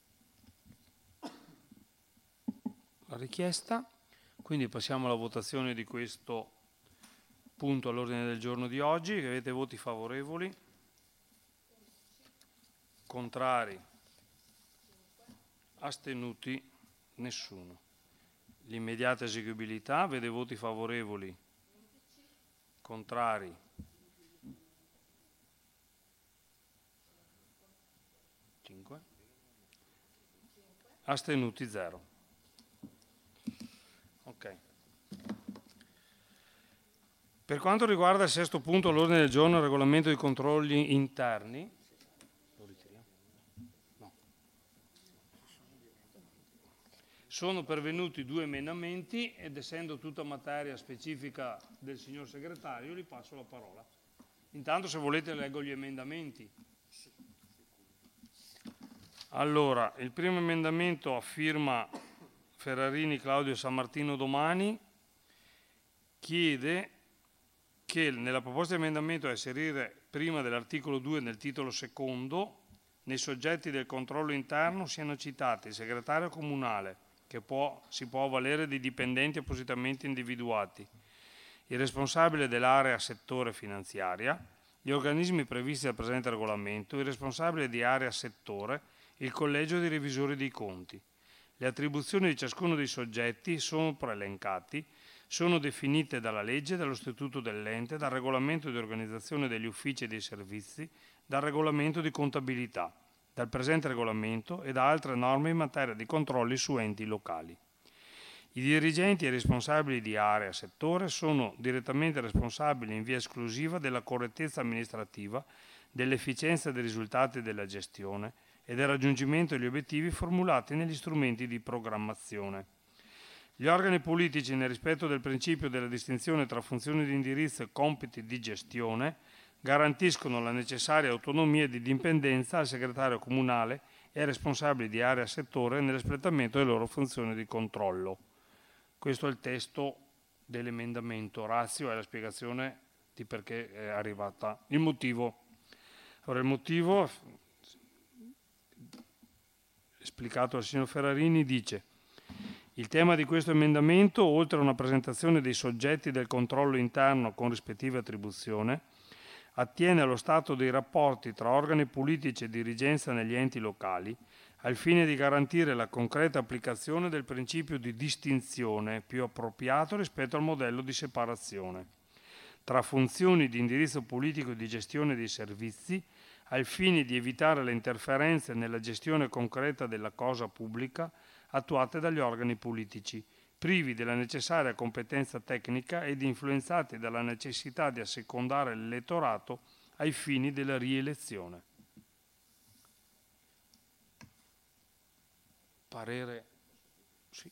la richiesta, quindi passiamo alla votazione di questo punto all'ordine del giorno di oggi. Avete voti favorevoli? Contrari? Astenuti? Nessuno. L'immediata eseguibilità vede voti favorevoli? Contrari? Astenuti 0. Ok. Per quanto riguarda il sesto punto all'ordine del giorno, il regolamento di controlli interni, lo ritiriamo? No. Sono pervenuti 2 emendamenti ed essendo tutta materia specifica del signor segretario, gli passo la parola. Intanto, se volete, leggo gli emendamenti. Allora, il primo emendamento a firma Ferrarini, Claudio e San Martino Domani chiede che nella proposta di emendamento a inserire prima dell'articolo 2 nel titolo secondo, nei soggetti del controllo interno siano citati il segretario comunale, che si può avvalere di dipendenti appositamente individuati, il responsabile dell'area settore finanziaria, gli organismi previsti dal presente regolamento, il responsabile di area settore, il collegio dei revisori dei conti. Le attribuzioni di ciascuno dei soggetti sopra elencati sono definite dalla legge, dallo statuto dell'ente, dal regolamento di organizzazione degli uffici e dei servizi, dal regolamento di contabilità, dal presente regolamento e da altre norme in materia di controlli su enti locali. I dirigenti e i responsabili di area e settore sono direttamente responsabili in via esclusiva della correttezza amministrativa, dell'efficienza dei risultati della gestione e del raggiungimento degli obiettivi formulati negli strumenti di programmazione. Gli organi politici, nel rispetto del principio della distinzione tra funzioni di indirizzo e compiti di gestione, garantiscono la necessaria autonomia di dipendenza al segretario comunale e ai responsabili di area e settore nell'espletamento delle loro funzioni di controllo. Questo è il testo dell'emendamento. Ratio è la spiegazione di perché è arrivata. Il motivo. Allora, il motivo esplicato dal signor Ferrarini dice: il tema di questo emendamento, oltre a una presentazione dei soggetti del controllo interno con rispettiva attribuzione, attiene allo stato dei rapporti tra organi politici e dirigenza negli enti locali, al fine di garantire la concreta applicazione del principio di distinzione più appropriato rispetto al modello di separazione tra funzioni di indirizzo politico e di gestione dei servizi, al fine di evitare le interferenze nella gestione concreta della cosa pubblica attuate dagli organi politici, privi della necessaria competenza tecnica ed influenzati dalla necessità di assecondare l'elettorato ai fini della rielezione. Parere sì.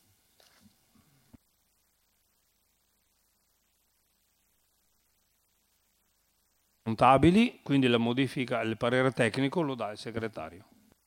Contabili, quindi la modifica, il parere tecnico lo dà il segretario.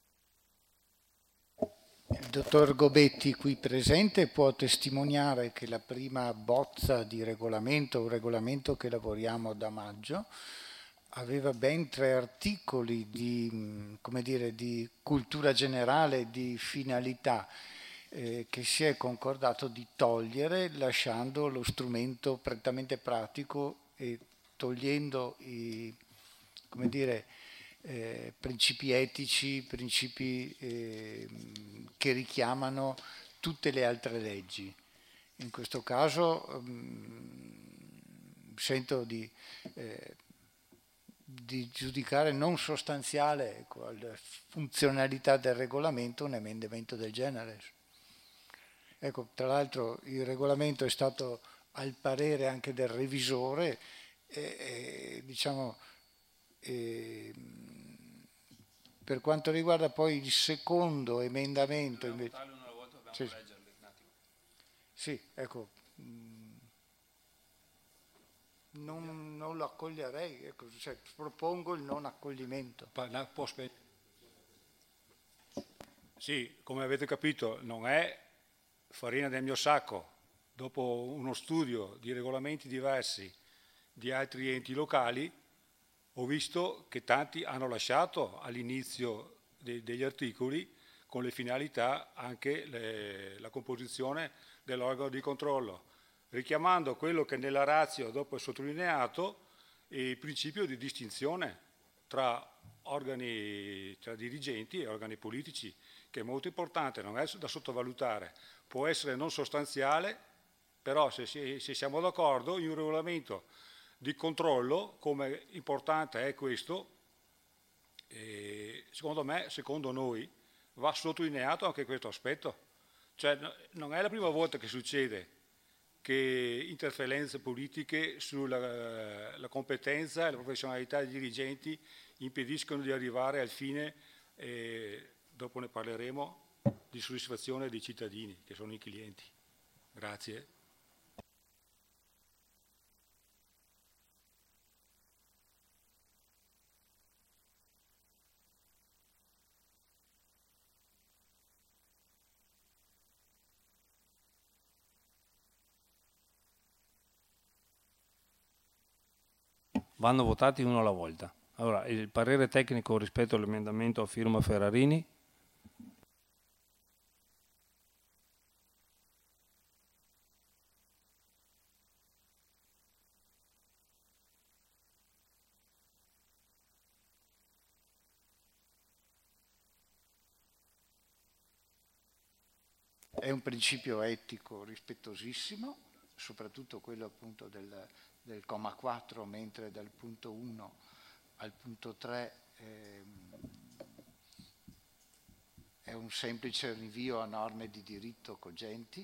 Il dottor Gobetti qui presente può testimoniare che la prima bozza di regolamento, un regolamento che lavoriamo da maggio, aveva ben 3 articoli di, come dire, di cultura generale, di finalità, che si è concordato di togliere, lasciando lo strumento prettamente pratico e togliendo i, come dire, principi etici, principi che richiamano tutte le altre leggi. In questo caso sento di di giudicare non sostanziale, ecco, la funzionalità del regolamento un emendamento del genere. Ecco, tra l'altro il regolamento è stato al parere anche del revisore diciamo, per quanto riguarda poi il secondo emendamento invece, sì, sì, ecco, non lo accoglierei, ecco, cioè, propongo il non accoglimento. Sì, come avete capito, non è farina del mio sacco. Dopo uno studio di regolamenti diversi di altri enti locali, ho visto che tanti hanno lasciato all'inizio degli articoli con le finalità anche la composizione dell'organo di controllo, richiamando quello che nella ratio dopo è sottolineato, il principio di distinzione tra dirigenti e organi politici, che è molto importante, non è da sottovalutare. Può essere non sostanziale, però se siamo d'accordo in un regolamento di controllo, come importante è questo, secondo me, secondo noi, va sottolineato anche questo aspetto. Cioè, non è la prima volta che succede che interferenze politiche sulla competenza e la professionalità dei dirigenti impediscono di arrivare al fine, dopo ne parleremo, di soddisfazione dei cittadini, che sono i clienti. Grazie. Vanno votati uno alla volta. Allora, il parere tecnico rispetto all'emendamento a firma Ferrarini. È un principio etico rispettosissimo, soprattutto quello appunto del comma 4, mentre dal punto 1 al punto 3 è un semplice rinvio a norme di diritto cogenti.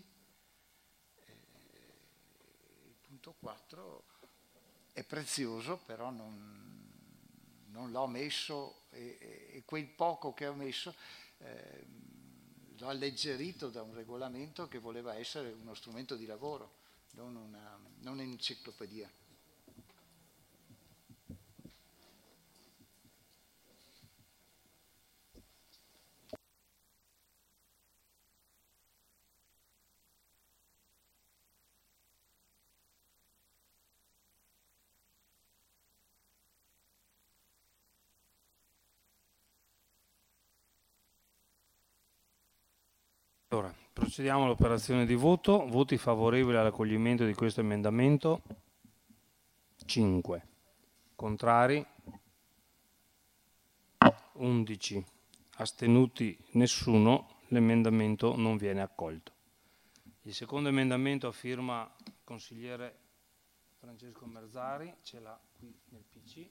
Il punto 4 è prezioso, però non l'ho messo e quel poco che ho messo l'ho alleggerito da un regolamento che voleva essere uno strumento di lavoro, non un'enciclopedia. Allora, procediamo all'operazione di voto. Voti favorevoli all'accoglimento di questo emendamento? 5. Contrari? 11. Astenuti? Nessuno. L'emendamento non viene accolto. Il secondo emendamento a firma consigliere Francesco Merzari, ce l'ha qui nel PC.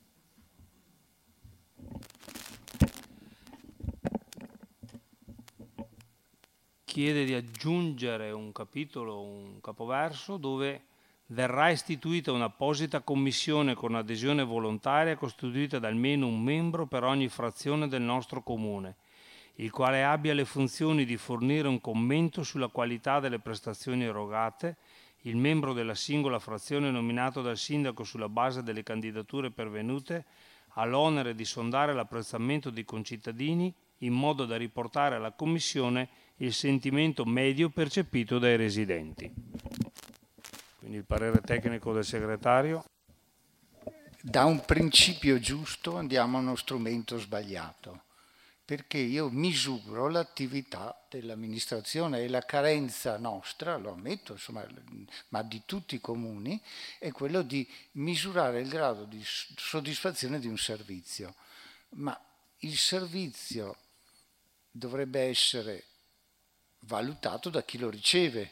Chiede di aggiungere un capitolo, un capoverso, dove verrà istituita un'apposita commissione con adesione volontaria costituita da almeno un membro per ogni frazione del nostro comune, il quale abbia le funzioni di fornire un commento sulla qualità delle prestazioni erogate, il membro della singola frazione nominato dal sindaco sulla base delle candidature pervenute ha l'onere di sondare l'apprezzamento dei concittadini in modo da riportare alla Commissione il sentimento medio percepito dai residenti. Quindi il parere tecnico del segretario. Da un principio giusto andiamo a uno strumento sbagliato, perché io misuro l'attività dell'amministrazione e la carenza nostra, lo ammetto, insomma, ma di tutti i comuni, è quello di misurare il grado di soddisfazione di un servizio. Ma il servizio dovrebbe essere valutato da chi lo riceve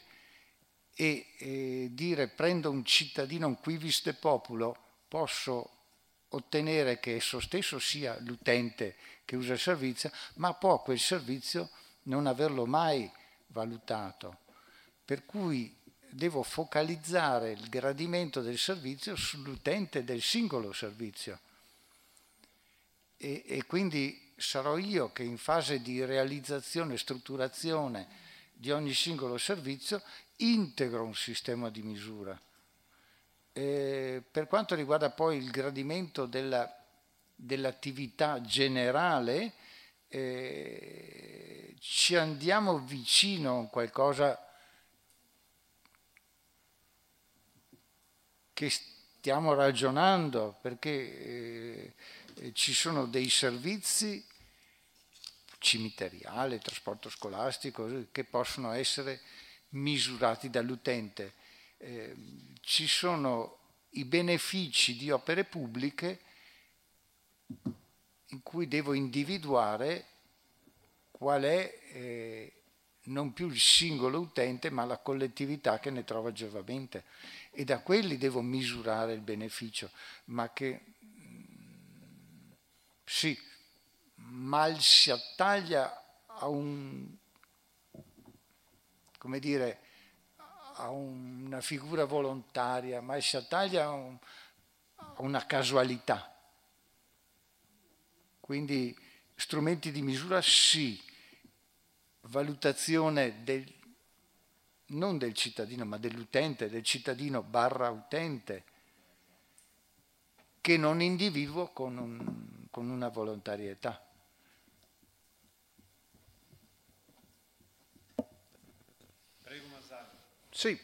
e dire prendo un cittadino, un quivis de populo, posso ottenere che esso stesso sia l'utente che usa il servizio, ma può quel servizio non averlo mai valutato. Per cui devo focalizzare il gradimento del servizio sull'utente del singolo servizio. E quindi sarò io che in fase di realizzazione e strutturazione di ogni singolo servizio integro un sistema di misura. Per quanto riguarda poi il gradimento dell'attività generale, ci andiamo vicino a qualcosa che stiamo ragionando, perché ci sono dei servizi cimiteriale, trasporto scolastico, che possono essere misurati dall'utente. Ci sono i benefici di opere pubbliche in cui devo individuare qual è non più il singolo utente, ma la collettività che ne trova giovamento, e da quelli devo misurare il beneficio, ma che sì, mal si attaglia a come dire, a una figura volontaria, ma si attaglia a una casualità. Quindi strumenti di misura sì, valutazione non del cittadino, ma dell'utente, del cittadino / utente, che non individuo con una volontarietà. Prego Mazzarri. Sì,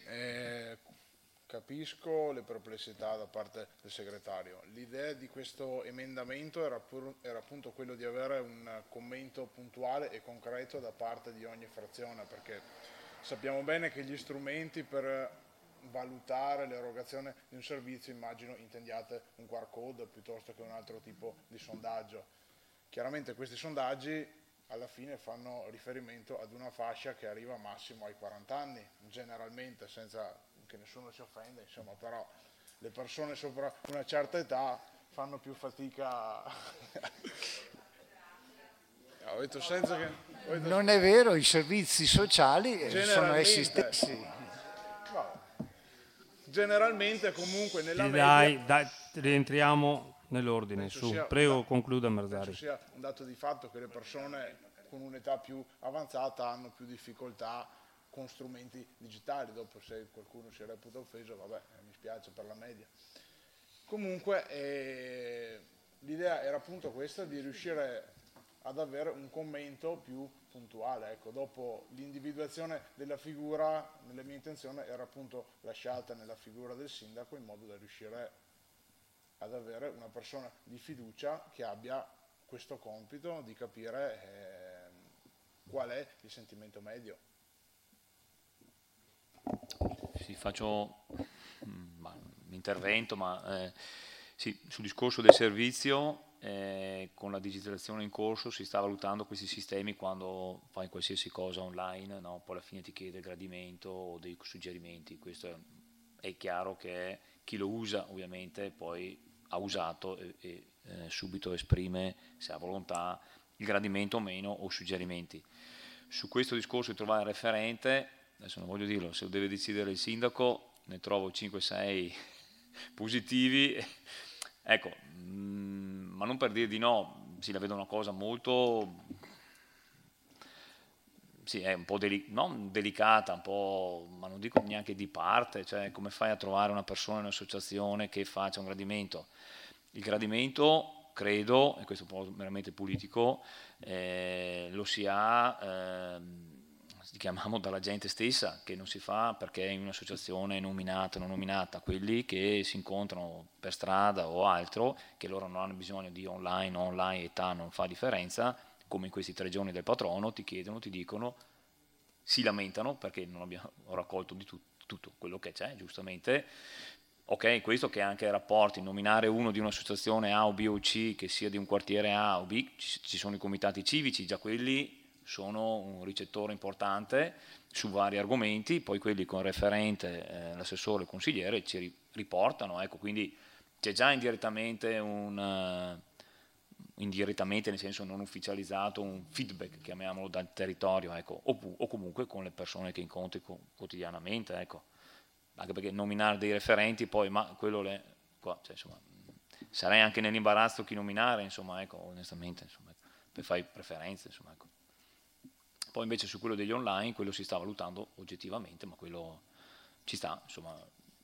capisco le perplessità da parte del segretario. L'idea di questo emendamento era appunto quello di avere un commento puntuale e concreto da parte di ogni frazione, perché sappiamo bene che gli strumenti per valutare l'erogazione di un servizio, immagino intendiate un QR code piuttosto che un altro tipo di sondaggio. Chiaramente questi sondaggi alla fine fanno riferimento ad una fascia che arriva massimo ai 40 anni, generalmente, senza che nessuno si offenda, insomma, però le persone sopra una certa età fanno più fatica. Ho detto senza che... Non è vero, i servizi sociali sono essi stessi. No. Generalmente comunque nella Dai, rientriamo nell'ordine, prego concluda Marzari. Penso sia un dato di fatto che le persone con un'età più avanzata hanno più difficoltà con strumenti digitali. Dopo, se qualcuno si reputa offeso, vabbè, mi spiace per la media. Comunque l'idea era appunto questa, di riuscire ad avere un commento più puntuale. Ecco, dopo l'individuazione della figura, nella mia intenzione era appunto lasciata nella figura del sindaco, in modo da riuscire ad avere una persona di fiducia che abbia questo compito di capire qual è il sentimento medio. Sì, faccio un intervento, ma sì, sul discorso del servizio, con la digitalizzazione in corso si sta valutando questi sistemi quando fai qualsiasi cosa online, no? Poi alla fine ti chiede il gradimento o dei suggerimenti. Questo è chiaro che chi lo usa ovviamente poi ha usato e subito esprime, se ha volontà, il gradimento o meno o suggerimenti. Su questo discorso di trovare il referente, adesso non voglio dirlo, se lo deve decidere il sindaco, ne trovo 5-6 positivi, ecco, ma non per dire di no, si la vedo una cosa molto, sì, è un po' non delicata, un po', ma non dico neanche di parte, cioè come fai a trovare una persona in un'associazione che faccia un gradimento? Il gradimento, credo, e questo è un po' meramente politico, lo si ha, si chiamiamo dalla gente stessa, che non si fa perché è in un'associazione nominata o non nominata, quelli che si incontrano per strada o altro, che loro non hanno bisogno di online, età non fa differenza, come in questi 3 giorni del patrono, ti chiedono, ti dicono, si lamentano perché non abbiamo raccolto di tutto quello che c'è, giustamente. Ok, questo che ha anche rapporti, nominare uno di un'associazione A o B o C, che sia di un quartiere A o B, ci sono i comitati civici, già quelli sono un ricettore importante su vari argomenti, poi quelli con referente, l'assessore, il consigliere ci riportano, ecco, quindi c'è già indirettamente nel senso non ufficializzato, un feedback, chiamiamolo, dal territorio, ecco, o comunque con le persone che incontri quotidianamente, ecco. Anche perché nominare dei referenti poi, ma quello qua, cioè, insomma, sarei anche nell'imbarazzo chi nominare, insomma, ecco, onestamente, insomma, ecco, per fare preferenze, insomma, ecco. Poi invece su quello degli online, quello si sta valutando oggettivamente, ma quello ci sta, insomma,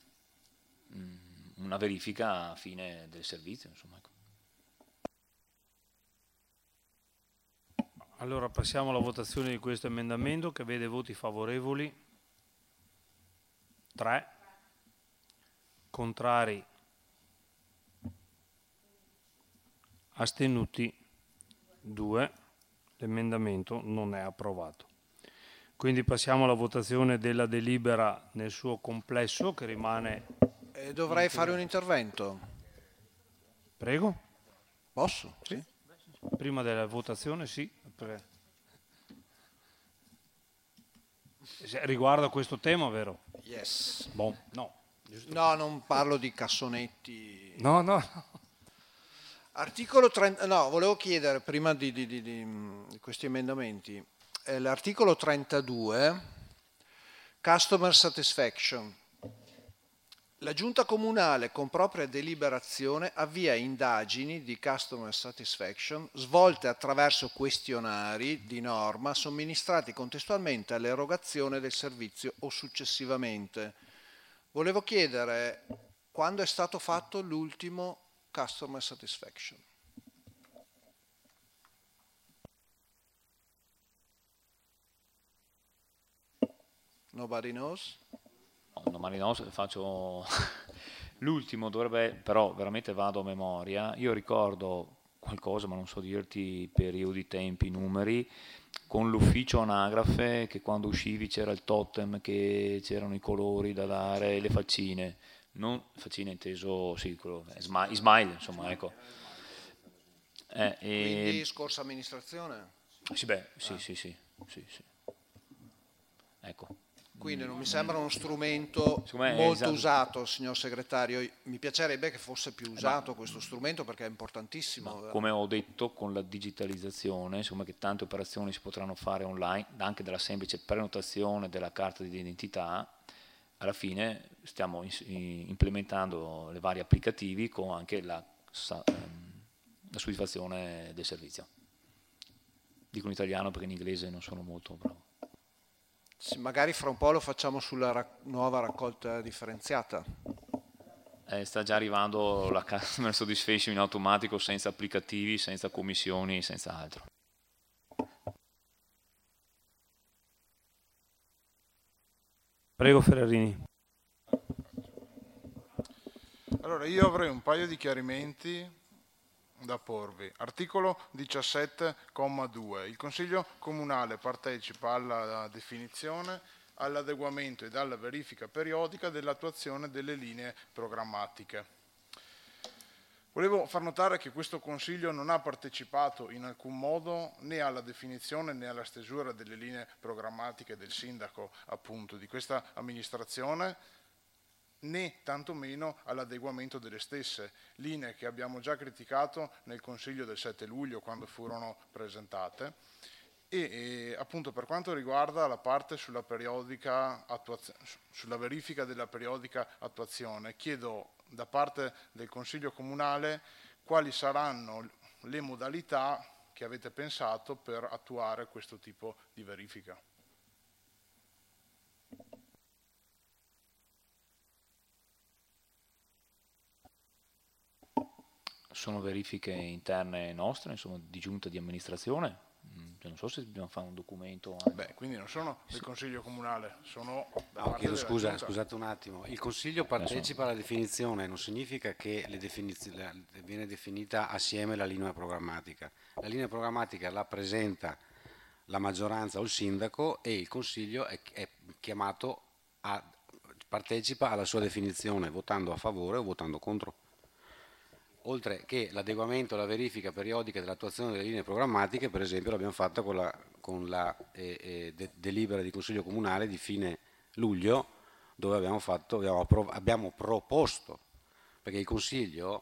una verifica a fine del servizio, insomma, ecco. Allora passiamo alla votazione di questo emendamento che vede voti favorevoli 3, contrari, astenuti 2. L'emendamento non è approvato. Quindi passiamo alla votazione della delibera nel suo complesso che rimane... Dovrei fare un intervento. Prego. Posso? Sì. Prima della votazione, sì. Riguarda questo tema, vero? Yes. Bon, no. No, non parlo di cassonetti. No. Articolo 30, no, volevo chiedere prima di questi emendamenti, l'articolo 32, Customer Satisfaction. La Giunta Comunale con propria deliberazione avvia indagini di Customer Satisfaction svolte attraverso questionari di norma somministrati contestualmente all'erogazione del servizio o successivamente. Volevo chiedere quando è stato fatto l'ultimo Customer Satisfaction. Nobody knows? Domani no, faccio l'ultimo, dovrebbe, però veramente vado a memoria. Io ricordo qualcosa, ma non so dirti periodi, tempi, numeri, con l'ufficio anagrafe che quando uscivi c'era il totem, che c'erano i colori da dare, le faccine, non faccine inteso, sì, quello, smile, insomma, ecco. Quindi scorsa amministrazione? Sì, beh, sì. Ecco. Quindi non mi sembra uno strumento molto usato, signor segretario. Mi piacerebbe che fosse più usato questo strumento perché è importantissimo. Come ho detto, con la digitalizzazione, insomma, che tante operazioni si potranno fare online, anche dalla semplice prenotazione della carta di identità, alla fine stiamo implementando le vari applicativi con anche la soddisfazione del servizio. Dico in italiano perché in inglese non sono molto bravo. Sì, magari fra un po' lo facciamo sulla nuova raccolta differenziata. Sta già arrivando la Customer Satisfaction in automatico, senza applicativi, senza commissioni, senza altro. Prego Ferrarini. Allora io avrei un paio di chiarimenti da porvi. Articolo 17,2. Il Consiglio Comunale partecipa alla definizione, all'adeguamento ed alla verifica periodica dell'attuazione delle linee programmatiche. Volevo far notare che questo Consiglio non ha partecipato in alcun modo né alla definizione né alla stesura delle linee programmatiche del sindaco, appunto, di questa amministrazione, né tantomeno all'adeguamento delle stesse, linee che abbiamo già criticato nel Consiglio del 7 luglio quando furono presentate e appunto per quanto riguarda la parte sulla verifica della periodica attuazione, chiedo da parte del Consiglio Comunale quali saranno le modalità che avete pensato per attuare questo tipo di verifica. Sono verifiche interne nostre, insomma, di giunta di amministrazione. Non so se dobbiamo fare un documento. Beh, quindi non sono del Consiglio Comunale, sono... chiedo scusa, scusate un attimo. Il Consiglio partecipa alla definizione, non significa che viene definita assieme la linea programmatica. La linea programmatica la presenta la maggioranza o il sindaco e il Consiglio è chiamato partecipa alla sua definizione votando a favore o votando contro. Oltre che l'adeguamento e la verifica periodica dell'attuazione delle linee programmatiche, per esempio l'abbiamo fatta con la delibera di Consiglio Comunale di fine luglio, dove abbiamo proposto perché il Consiglio,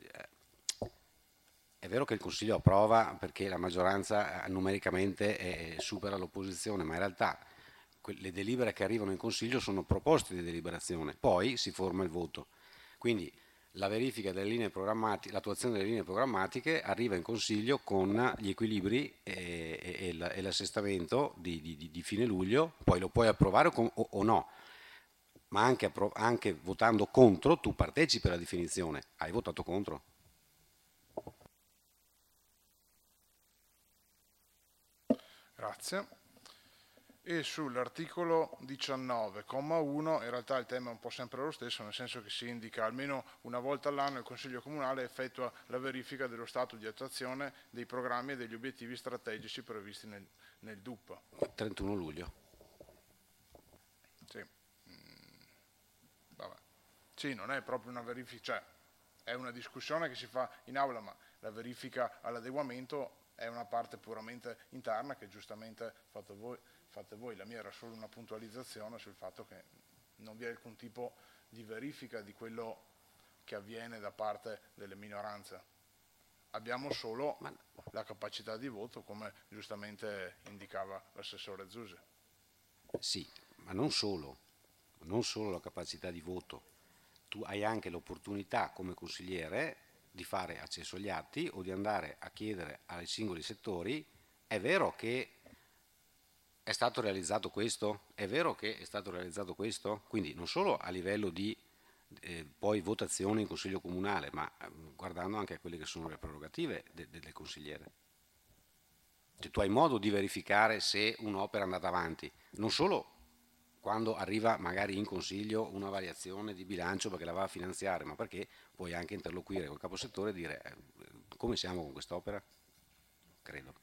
è vero che il Consiglio approva perché la maggioranza numericamente supera l'opposizione, ma in realtà le delibere che arrivano in Consiglio sono proposte di deliberazione, poi si forma il voto. Quindi la verifica delle linee programmatiche, l'attuazione delle linee programmatiche arriva in Consiglio con gli equilibri e l'assestamento di fine luglio, poi lo puoi approvare o no, ma anche votando contro tu partecipi alla definizione. Hai votato contro? Grazie. E sull'articolo 19, comma 1, in realtà il tema è un po' sempre lo stesso, nel senso che si indica almeno una volta all'anno il Consiglio Comunale effettua la verifica dello stato di attuazione dei programmi e degli obiettivi strategici previsti nel DUP. 31 luglio. Sì. Vabbè. Sì, non è proprio una verifica, cioè è una discussione che si fa in aula, ma la verifica all'adeguamento è una parte puramente interna che giustamente fate voi. La mia era solo una puntualizzazione sul fatto che non vi è alcun tipo di verifica di quello che avviene da parte delle minoranze. Abbiamo solo la capacità di voto, come giustamente indicava l'assessore Zusi. Sì, ma non solo la capacità di voto. Tu hai anche l'opportunità come consigliere di fare accesso agli atti o di andare a chiedere ai singoli settori: è vero che è stato realizzato questo? È vero che è stato realizzato questo? Quindi non solo a livello di poi votazione in Consiglio Comunale, ma guardando anche a quelle che sono le prerogative del consigliere. Cioè, tu hai modo di verificare se un'opera è andata avanti, non solo quando arriva magari in Consiglio una variazione di bilancio perché la va a finanziare, ma perché puoi anche interloquire col caposettore e dire come siamo con quest'opera? Credo.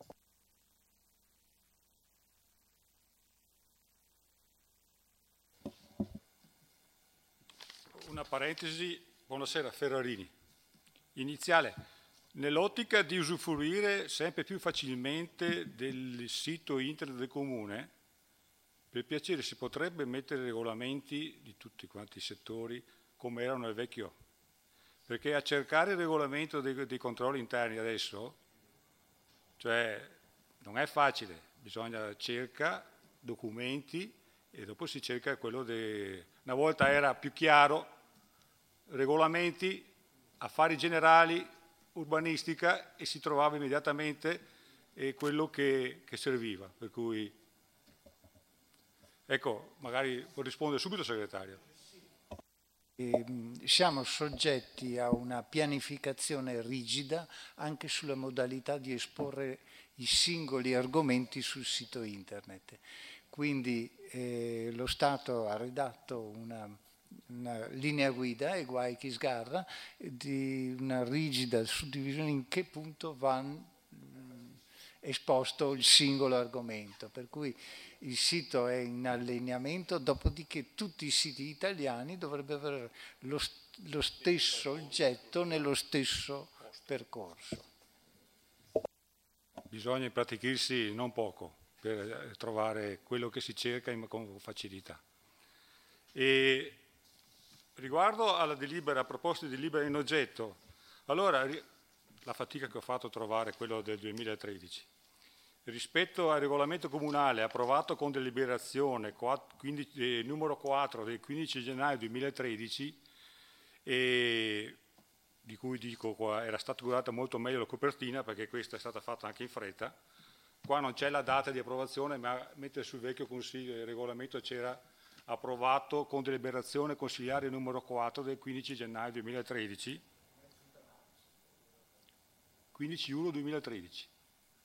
Una parentesi, buonasera Ferrarini. Iniziale, nell'ottica di usufruire sempre più facilmente del sito internet del Comune, per piacere si potrebbe mettere regolamenti di tutti quanti i settori come erano nel vecchio, perché a cercare il regolamento dei controlli interni adesso, cioè non è facile, bisogna cercare documenti e dopo si cerca quello una volta era più chiaro, regolamenti, affari generali, urbanistica e si trovava immediatamente quello che serviva, per cui ecco, magari può rispondere subito il segretario. Siamo soggetti a una pianificazione rigida anche sulla modalità di esporre i singoli argomenti sul sito internet. Quindi lo Stato ha redatto una linea guida, e guai chi sgarra, di una rigida suddivisione in che punto va esposto il singolo argomento, per cui il sito è in allineamento, dopodiché tutti i siti italiani dovrebbero avere lo stesso oggetto nello stesso percorso. Bisogna impratichirsi non poco per trovare quello che si cerca con facilità. E riguardo alla delibera, a proposta di delibera in oggetto, allora la fatica che ho fatto a trovare quello del 2013. Rispetto al regolamento comunale approvato con deliberazione numero 4 del 15 gennaio 2013, e di cui dico era stata curata molto meglio la copertina perché questa è stata fatta anche in fretta, qua non c'è la data di approvazione, ma mentre sul vecchio consiglio il regolamento c'era approvato con deliberazione consigliare numero 4 del 15 gennaio 2013, 15/1/2013.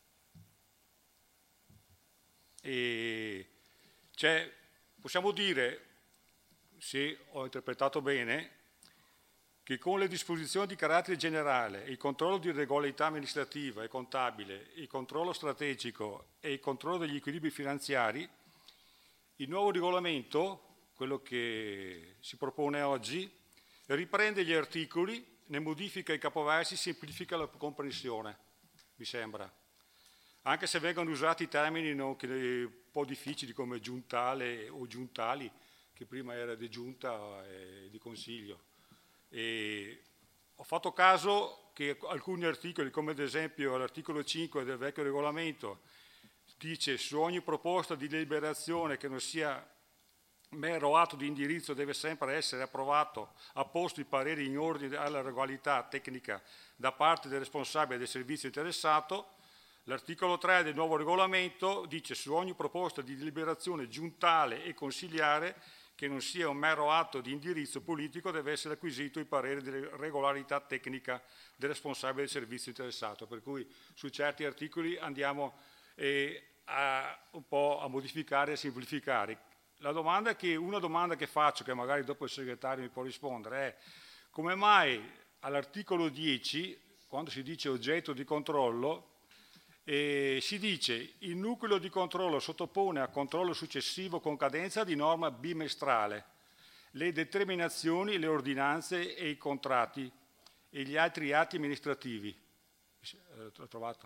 E possiamo dire, se ho interpretato bene, che con le disposizioni di carattere generale, il controllo di regolarità amministrativa e contabile, il controllo strategico e il controllo degli equilibri finanziari, il nuovo regolamento, quello che si propone oggi, riprende gli articoli, ne modifica i capoversi, semplifica la comprensione, mi sembra. Anche se vengono usati termini un po' difficili come giuntale o giuntali, che prima era di giunta e di consiglio. E ho fatto caso che alcuni articoli, come ad esempio l'articolo 5 del vecchio regolamento, dice su ogni proposta di deliberazione che non sia mero atto di indirizzo deve sempre essere approvato, apposto i pareri in ordine alla regolarità tecnica da parte del responsabile del servizio interessato. L'articolo 3 del nuovo regolamento dice su ogni proposta di deliberazione giuntale e consigliare che non sia un mero atto di indirizzo politico deve essere acquisito il parere di regolarità tecnica del responsabile del servizio interessato, per cui su certi articoli andiamo un po' a modificare e a semplificare. Una domanda che faccio, che magari dopo il segretario mi può rispondere, è come mai all'articolo 10, quando si dice oggetto di controllo, si dice il nucleo di controllo sottopone a controllo successivo con cadenza di norma bimestrale le determinazioni, le ordinanze e i contratti e gli altri atti amministrativi. L'ho trovato?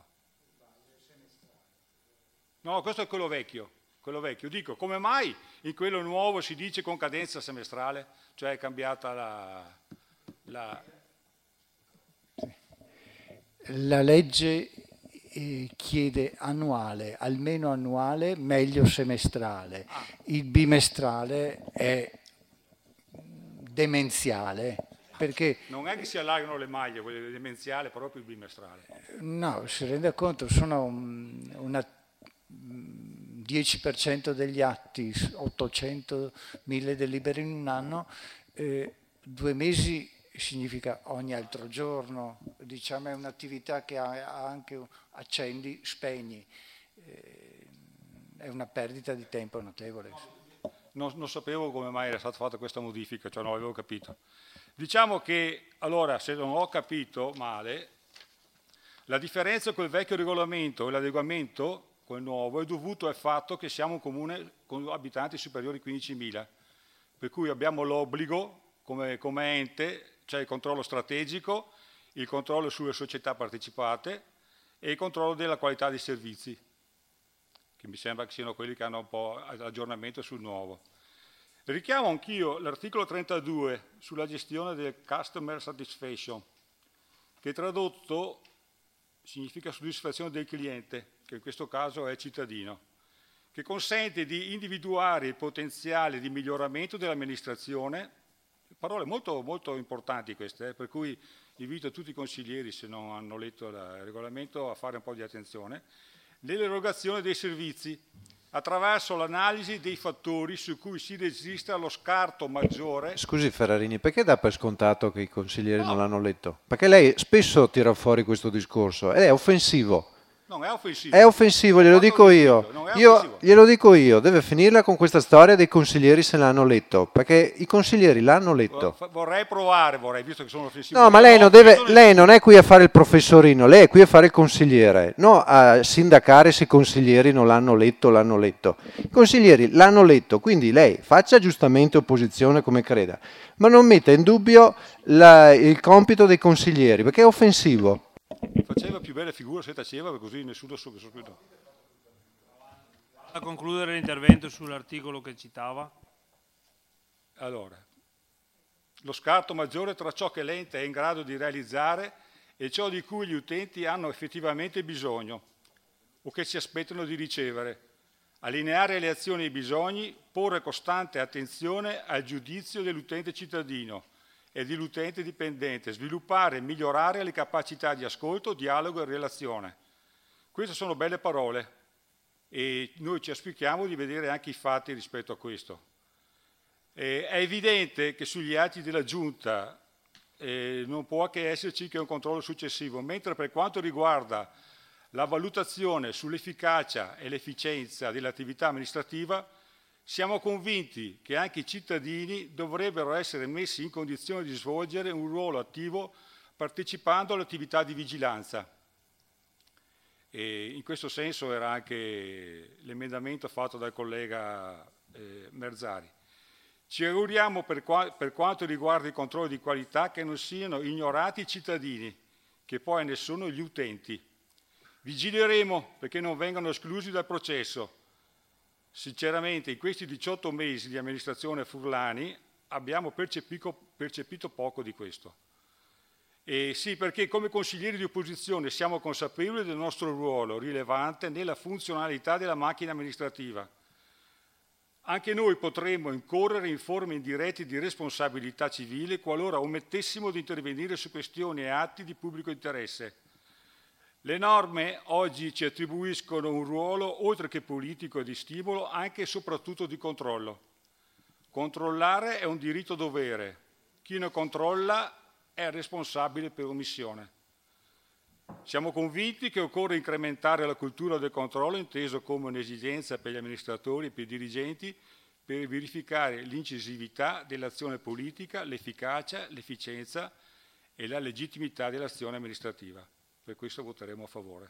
No, questo è quello vecchio. Dico, come mai in quello nuovo si dice con cadenza semestrale? Cioè è cambiata La legge chiede annuale, almeno annuale, meglio semestrale. Il bimestrale è demenziale. Perché non è che si allargano le maglie, quelle demenziali, proprio il bimestrale. No, si rende conto, sono una 10% degli atti, 800.000 delibere in un anno, 2 mesi significa ogni altro giorno, diciamo è un'attività che ha anche accendi, spegni, è una perdita di tempo notevole. Non sapevo come mai era stata fatta questa modifica, cioè non avevo capito. Diciamo che, allora, se non ho capito male, la differenza col vecchio regolamento e l'adeguamento col nuovo è dovuto al fatto che siamo un comune con abitanti superiori ai 15.000, per cui abbiamo l'obbligo come ente, cioè il controllo strategico, il controllo sulle società partecipate e il controllo della qualità dei servizi, che mi sembra che siano quelli che hanno un po' l'aggiornamento sul nuovo. Richiamo anch'io l'articolo 32 sulla gestione del customer satisfaction, che tradotto significa soddisfazione del cliente, che in questo caso è cittadino, che consente di individuare il potenziale di miglioramento dell'amministrazione, parole molto, molto importanti queste, per cui invito tutti i consiglieri, se non hanno letto il regolamento, a fare un po' di attenzione, nell'erogazione dei servizi, attraverso l'analisi dei fattori su cui si registra lo scarto maggiore. Scusi Ferrarini, perché dà per scontato che i consiglieri non l'hanno letto? Perché lei spesso tira fuori questo discorso ed è offensivo. Non è offensivo. È offensivo, glielo dico io. Glielo dico io, deve finirla con questa storia dei consiglieri se l'hanno letto, perché i consiglieri l'hanno letto. Vorrei provare, visto che sono offensivo. No, ma lei non è qui a fare il professorino, lei è qui a fare il consigliere, no a sindacare se i consiglieri non l'hanno letto o l'hanno letto. I consiglieri l'hanno letto, quindi lei faccia giustamente opposizione come creda, ma non metta in dubbio il compito dei consiglieri, perché è offensivo. Faceva più belle figure se taceva, così nessuno subito. A concludere l'intervento sull'articolo che citava. Allora, lo scarto maggiore tra ciò che l'ente è in grado di realizzare e ciò di cui gli utenti hanno effettivamente bisogno o che si aspettano di ricevere. Allineare le azioni ai bisogni, porre costante attenzione al giudizio dell'utente cittadino e dell'utente dipendente, sviluppare e migliorare le capacità di ascolto, dialogo e relazione. Queste sono belle parole e noi ci auspichiamo di vedere anche i fatti rispetto a questo. È evidente che sugli atti della Giunta non può che esserci che un controllo successivo, mentre per quanto riguarda la valutazione sull'efficacia e l'efficienza dell'attività amministrativa, siamo convinti che anche i cittadini dovrebbero essere messi in condizione di svolgere un ruolo attivo partecipando all'attività di vigilanza. E in questo senso era anche l'emendamento fatto dal collega Merzari. Ci auguriamo per quanto riguarda i controlli di qualità che non siano ignorati i cittadini, che poi ne sono gli utenti. Vigileremo perché non vengano esclusi dal processo. Sinceramente in questi 18 mesi di amministrazione Furlani abbiamo percepito poco di questo. E sì, perché come consiglieri di opposizione siamo consapevoli del nostro ruolo rilevante nella funzionalità della macchina amministrativa. Anche noi potremmo incorrere in forme indirette di responsabilità civile qualora omettessimo di intervenire su questioni e atti di pubblico interesse. Le norme oggi ci attribuiscono un ruolo, oltre che politico e di stimolo, anche e soprattutto di controllo. Controllare è un diritto-dovere. Chi non controlla è responsabile per omissione. Siamo convinti che occorre incrementare la cultura del controllo, inteso come un'esigenza per gli amministratori e per i dirigenti, per verificare l'incisività dell'azione politica, l'efficacia, l'efficienza e la legittimità dell'azione amministrativa. Per questo voteremo a favore.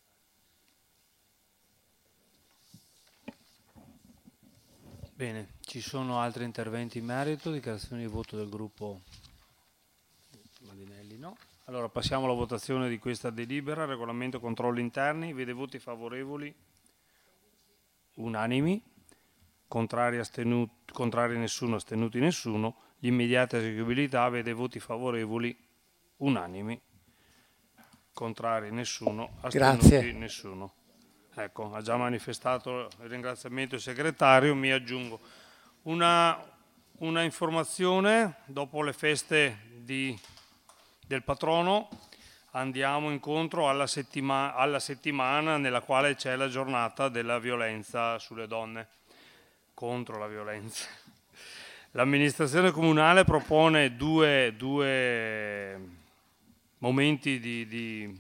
Bene, ci sono altri interventi in merito, dichiarazioni di voto del gruppo Madinelli? No. Allora passiamo alla votazione di questa delibera, regolamento controlli interni, vede voti favorevoli unanimi, contrari nessuno, astenuti nessuno, l'immediata eseguibilità vede voti favorevoli unanimi, contrari nessuno, astenuti nessuno. Ecco, ha già manifestato il ringraziamento il segretario, mi aggiungo una informazione: dopo le feste del patrono andiamo incontro alla settimana nella quale c'è la giornata della violenza sulle donne, contro la violenza. L'amministrazione comunale propone due momenti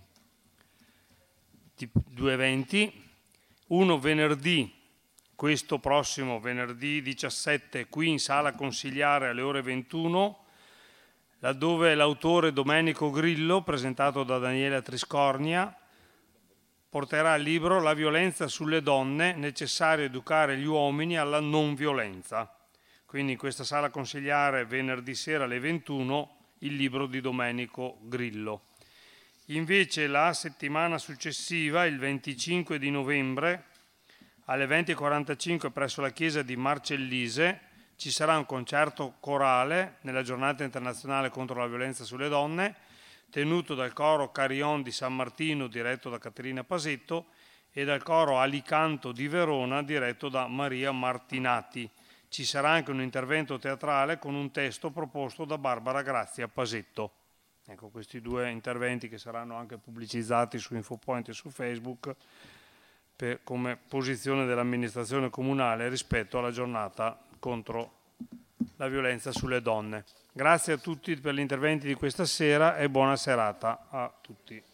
due eventi, uno venerdì, questo prossimo venerdì 17 qui in sala consigliare alle ore 21, laddove l'autore Domenico Grillo, presentato da Daniela Triscornia, porterà il libro La violenza sulle donne, necessario educare gli uomini alla non violenza. Quindi in questa sala consigliare venerdì sera alle 21 il libro di Domenico Grillo. Invece la settimana successiva, il 25 di novembre, alle 20:45 presso la chiesa di Marcellise, ci sarà un concerto corale nella giornata internazionale contro la violenza sulle donne, tenuto dal coro Carillon di San Martino, diretto da Caterina Pasetto, e dal coro Alicanto di Verona, diretto da Maria Martinati. Ci sarà anche un intervento teatrale con un testo proposto da Barbara Grazia Pasetto. Ecco, questi due interventi che saranno anche pubblicizzati su Infopoint e su Facebook come posizione dell'amministrazione comunale rispetto alla giornata contro la violenza sulle donne. Grazie a tutti per gli interventi di questa sera e buona serata a tutti.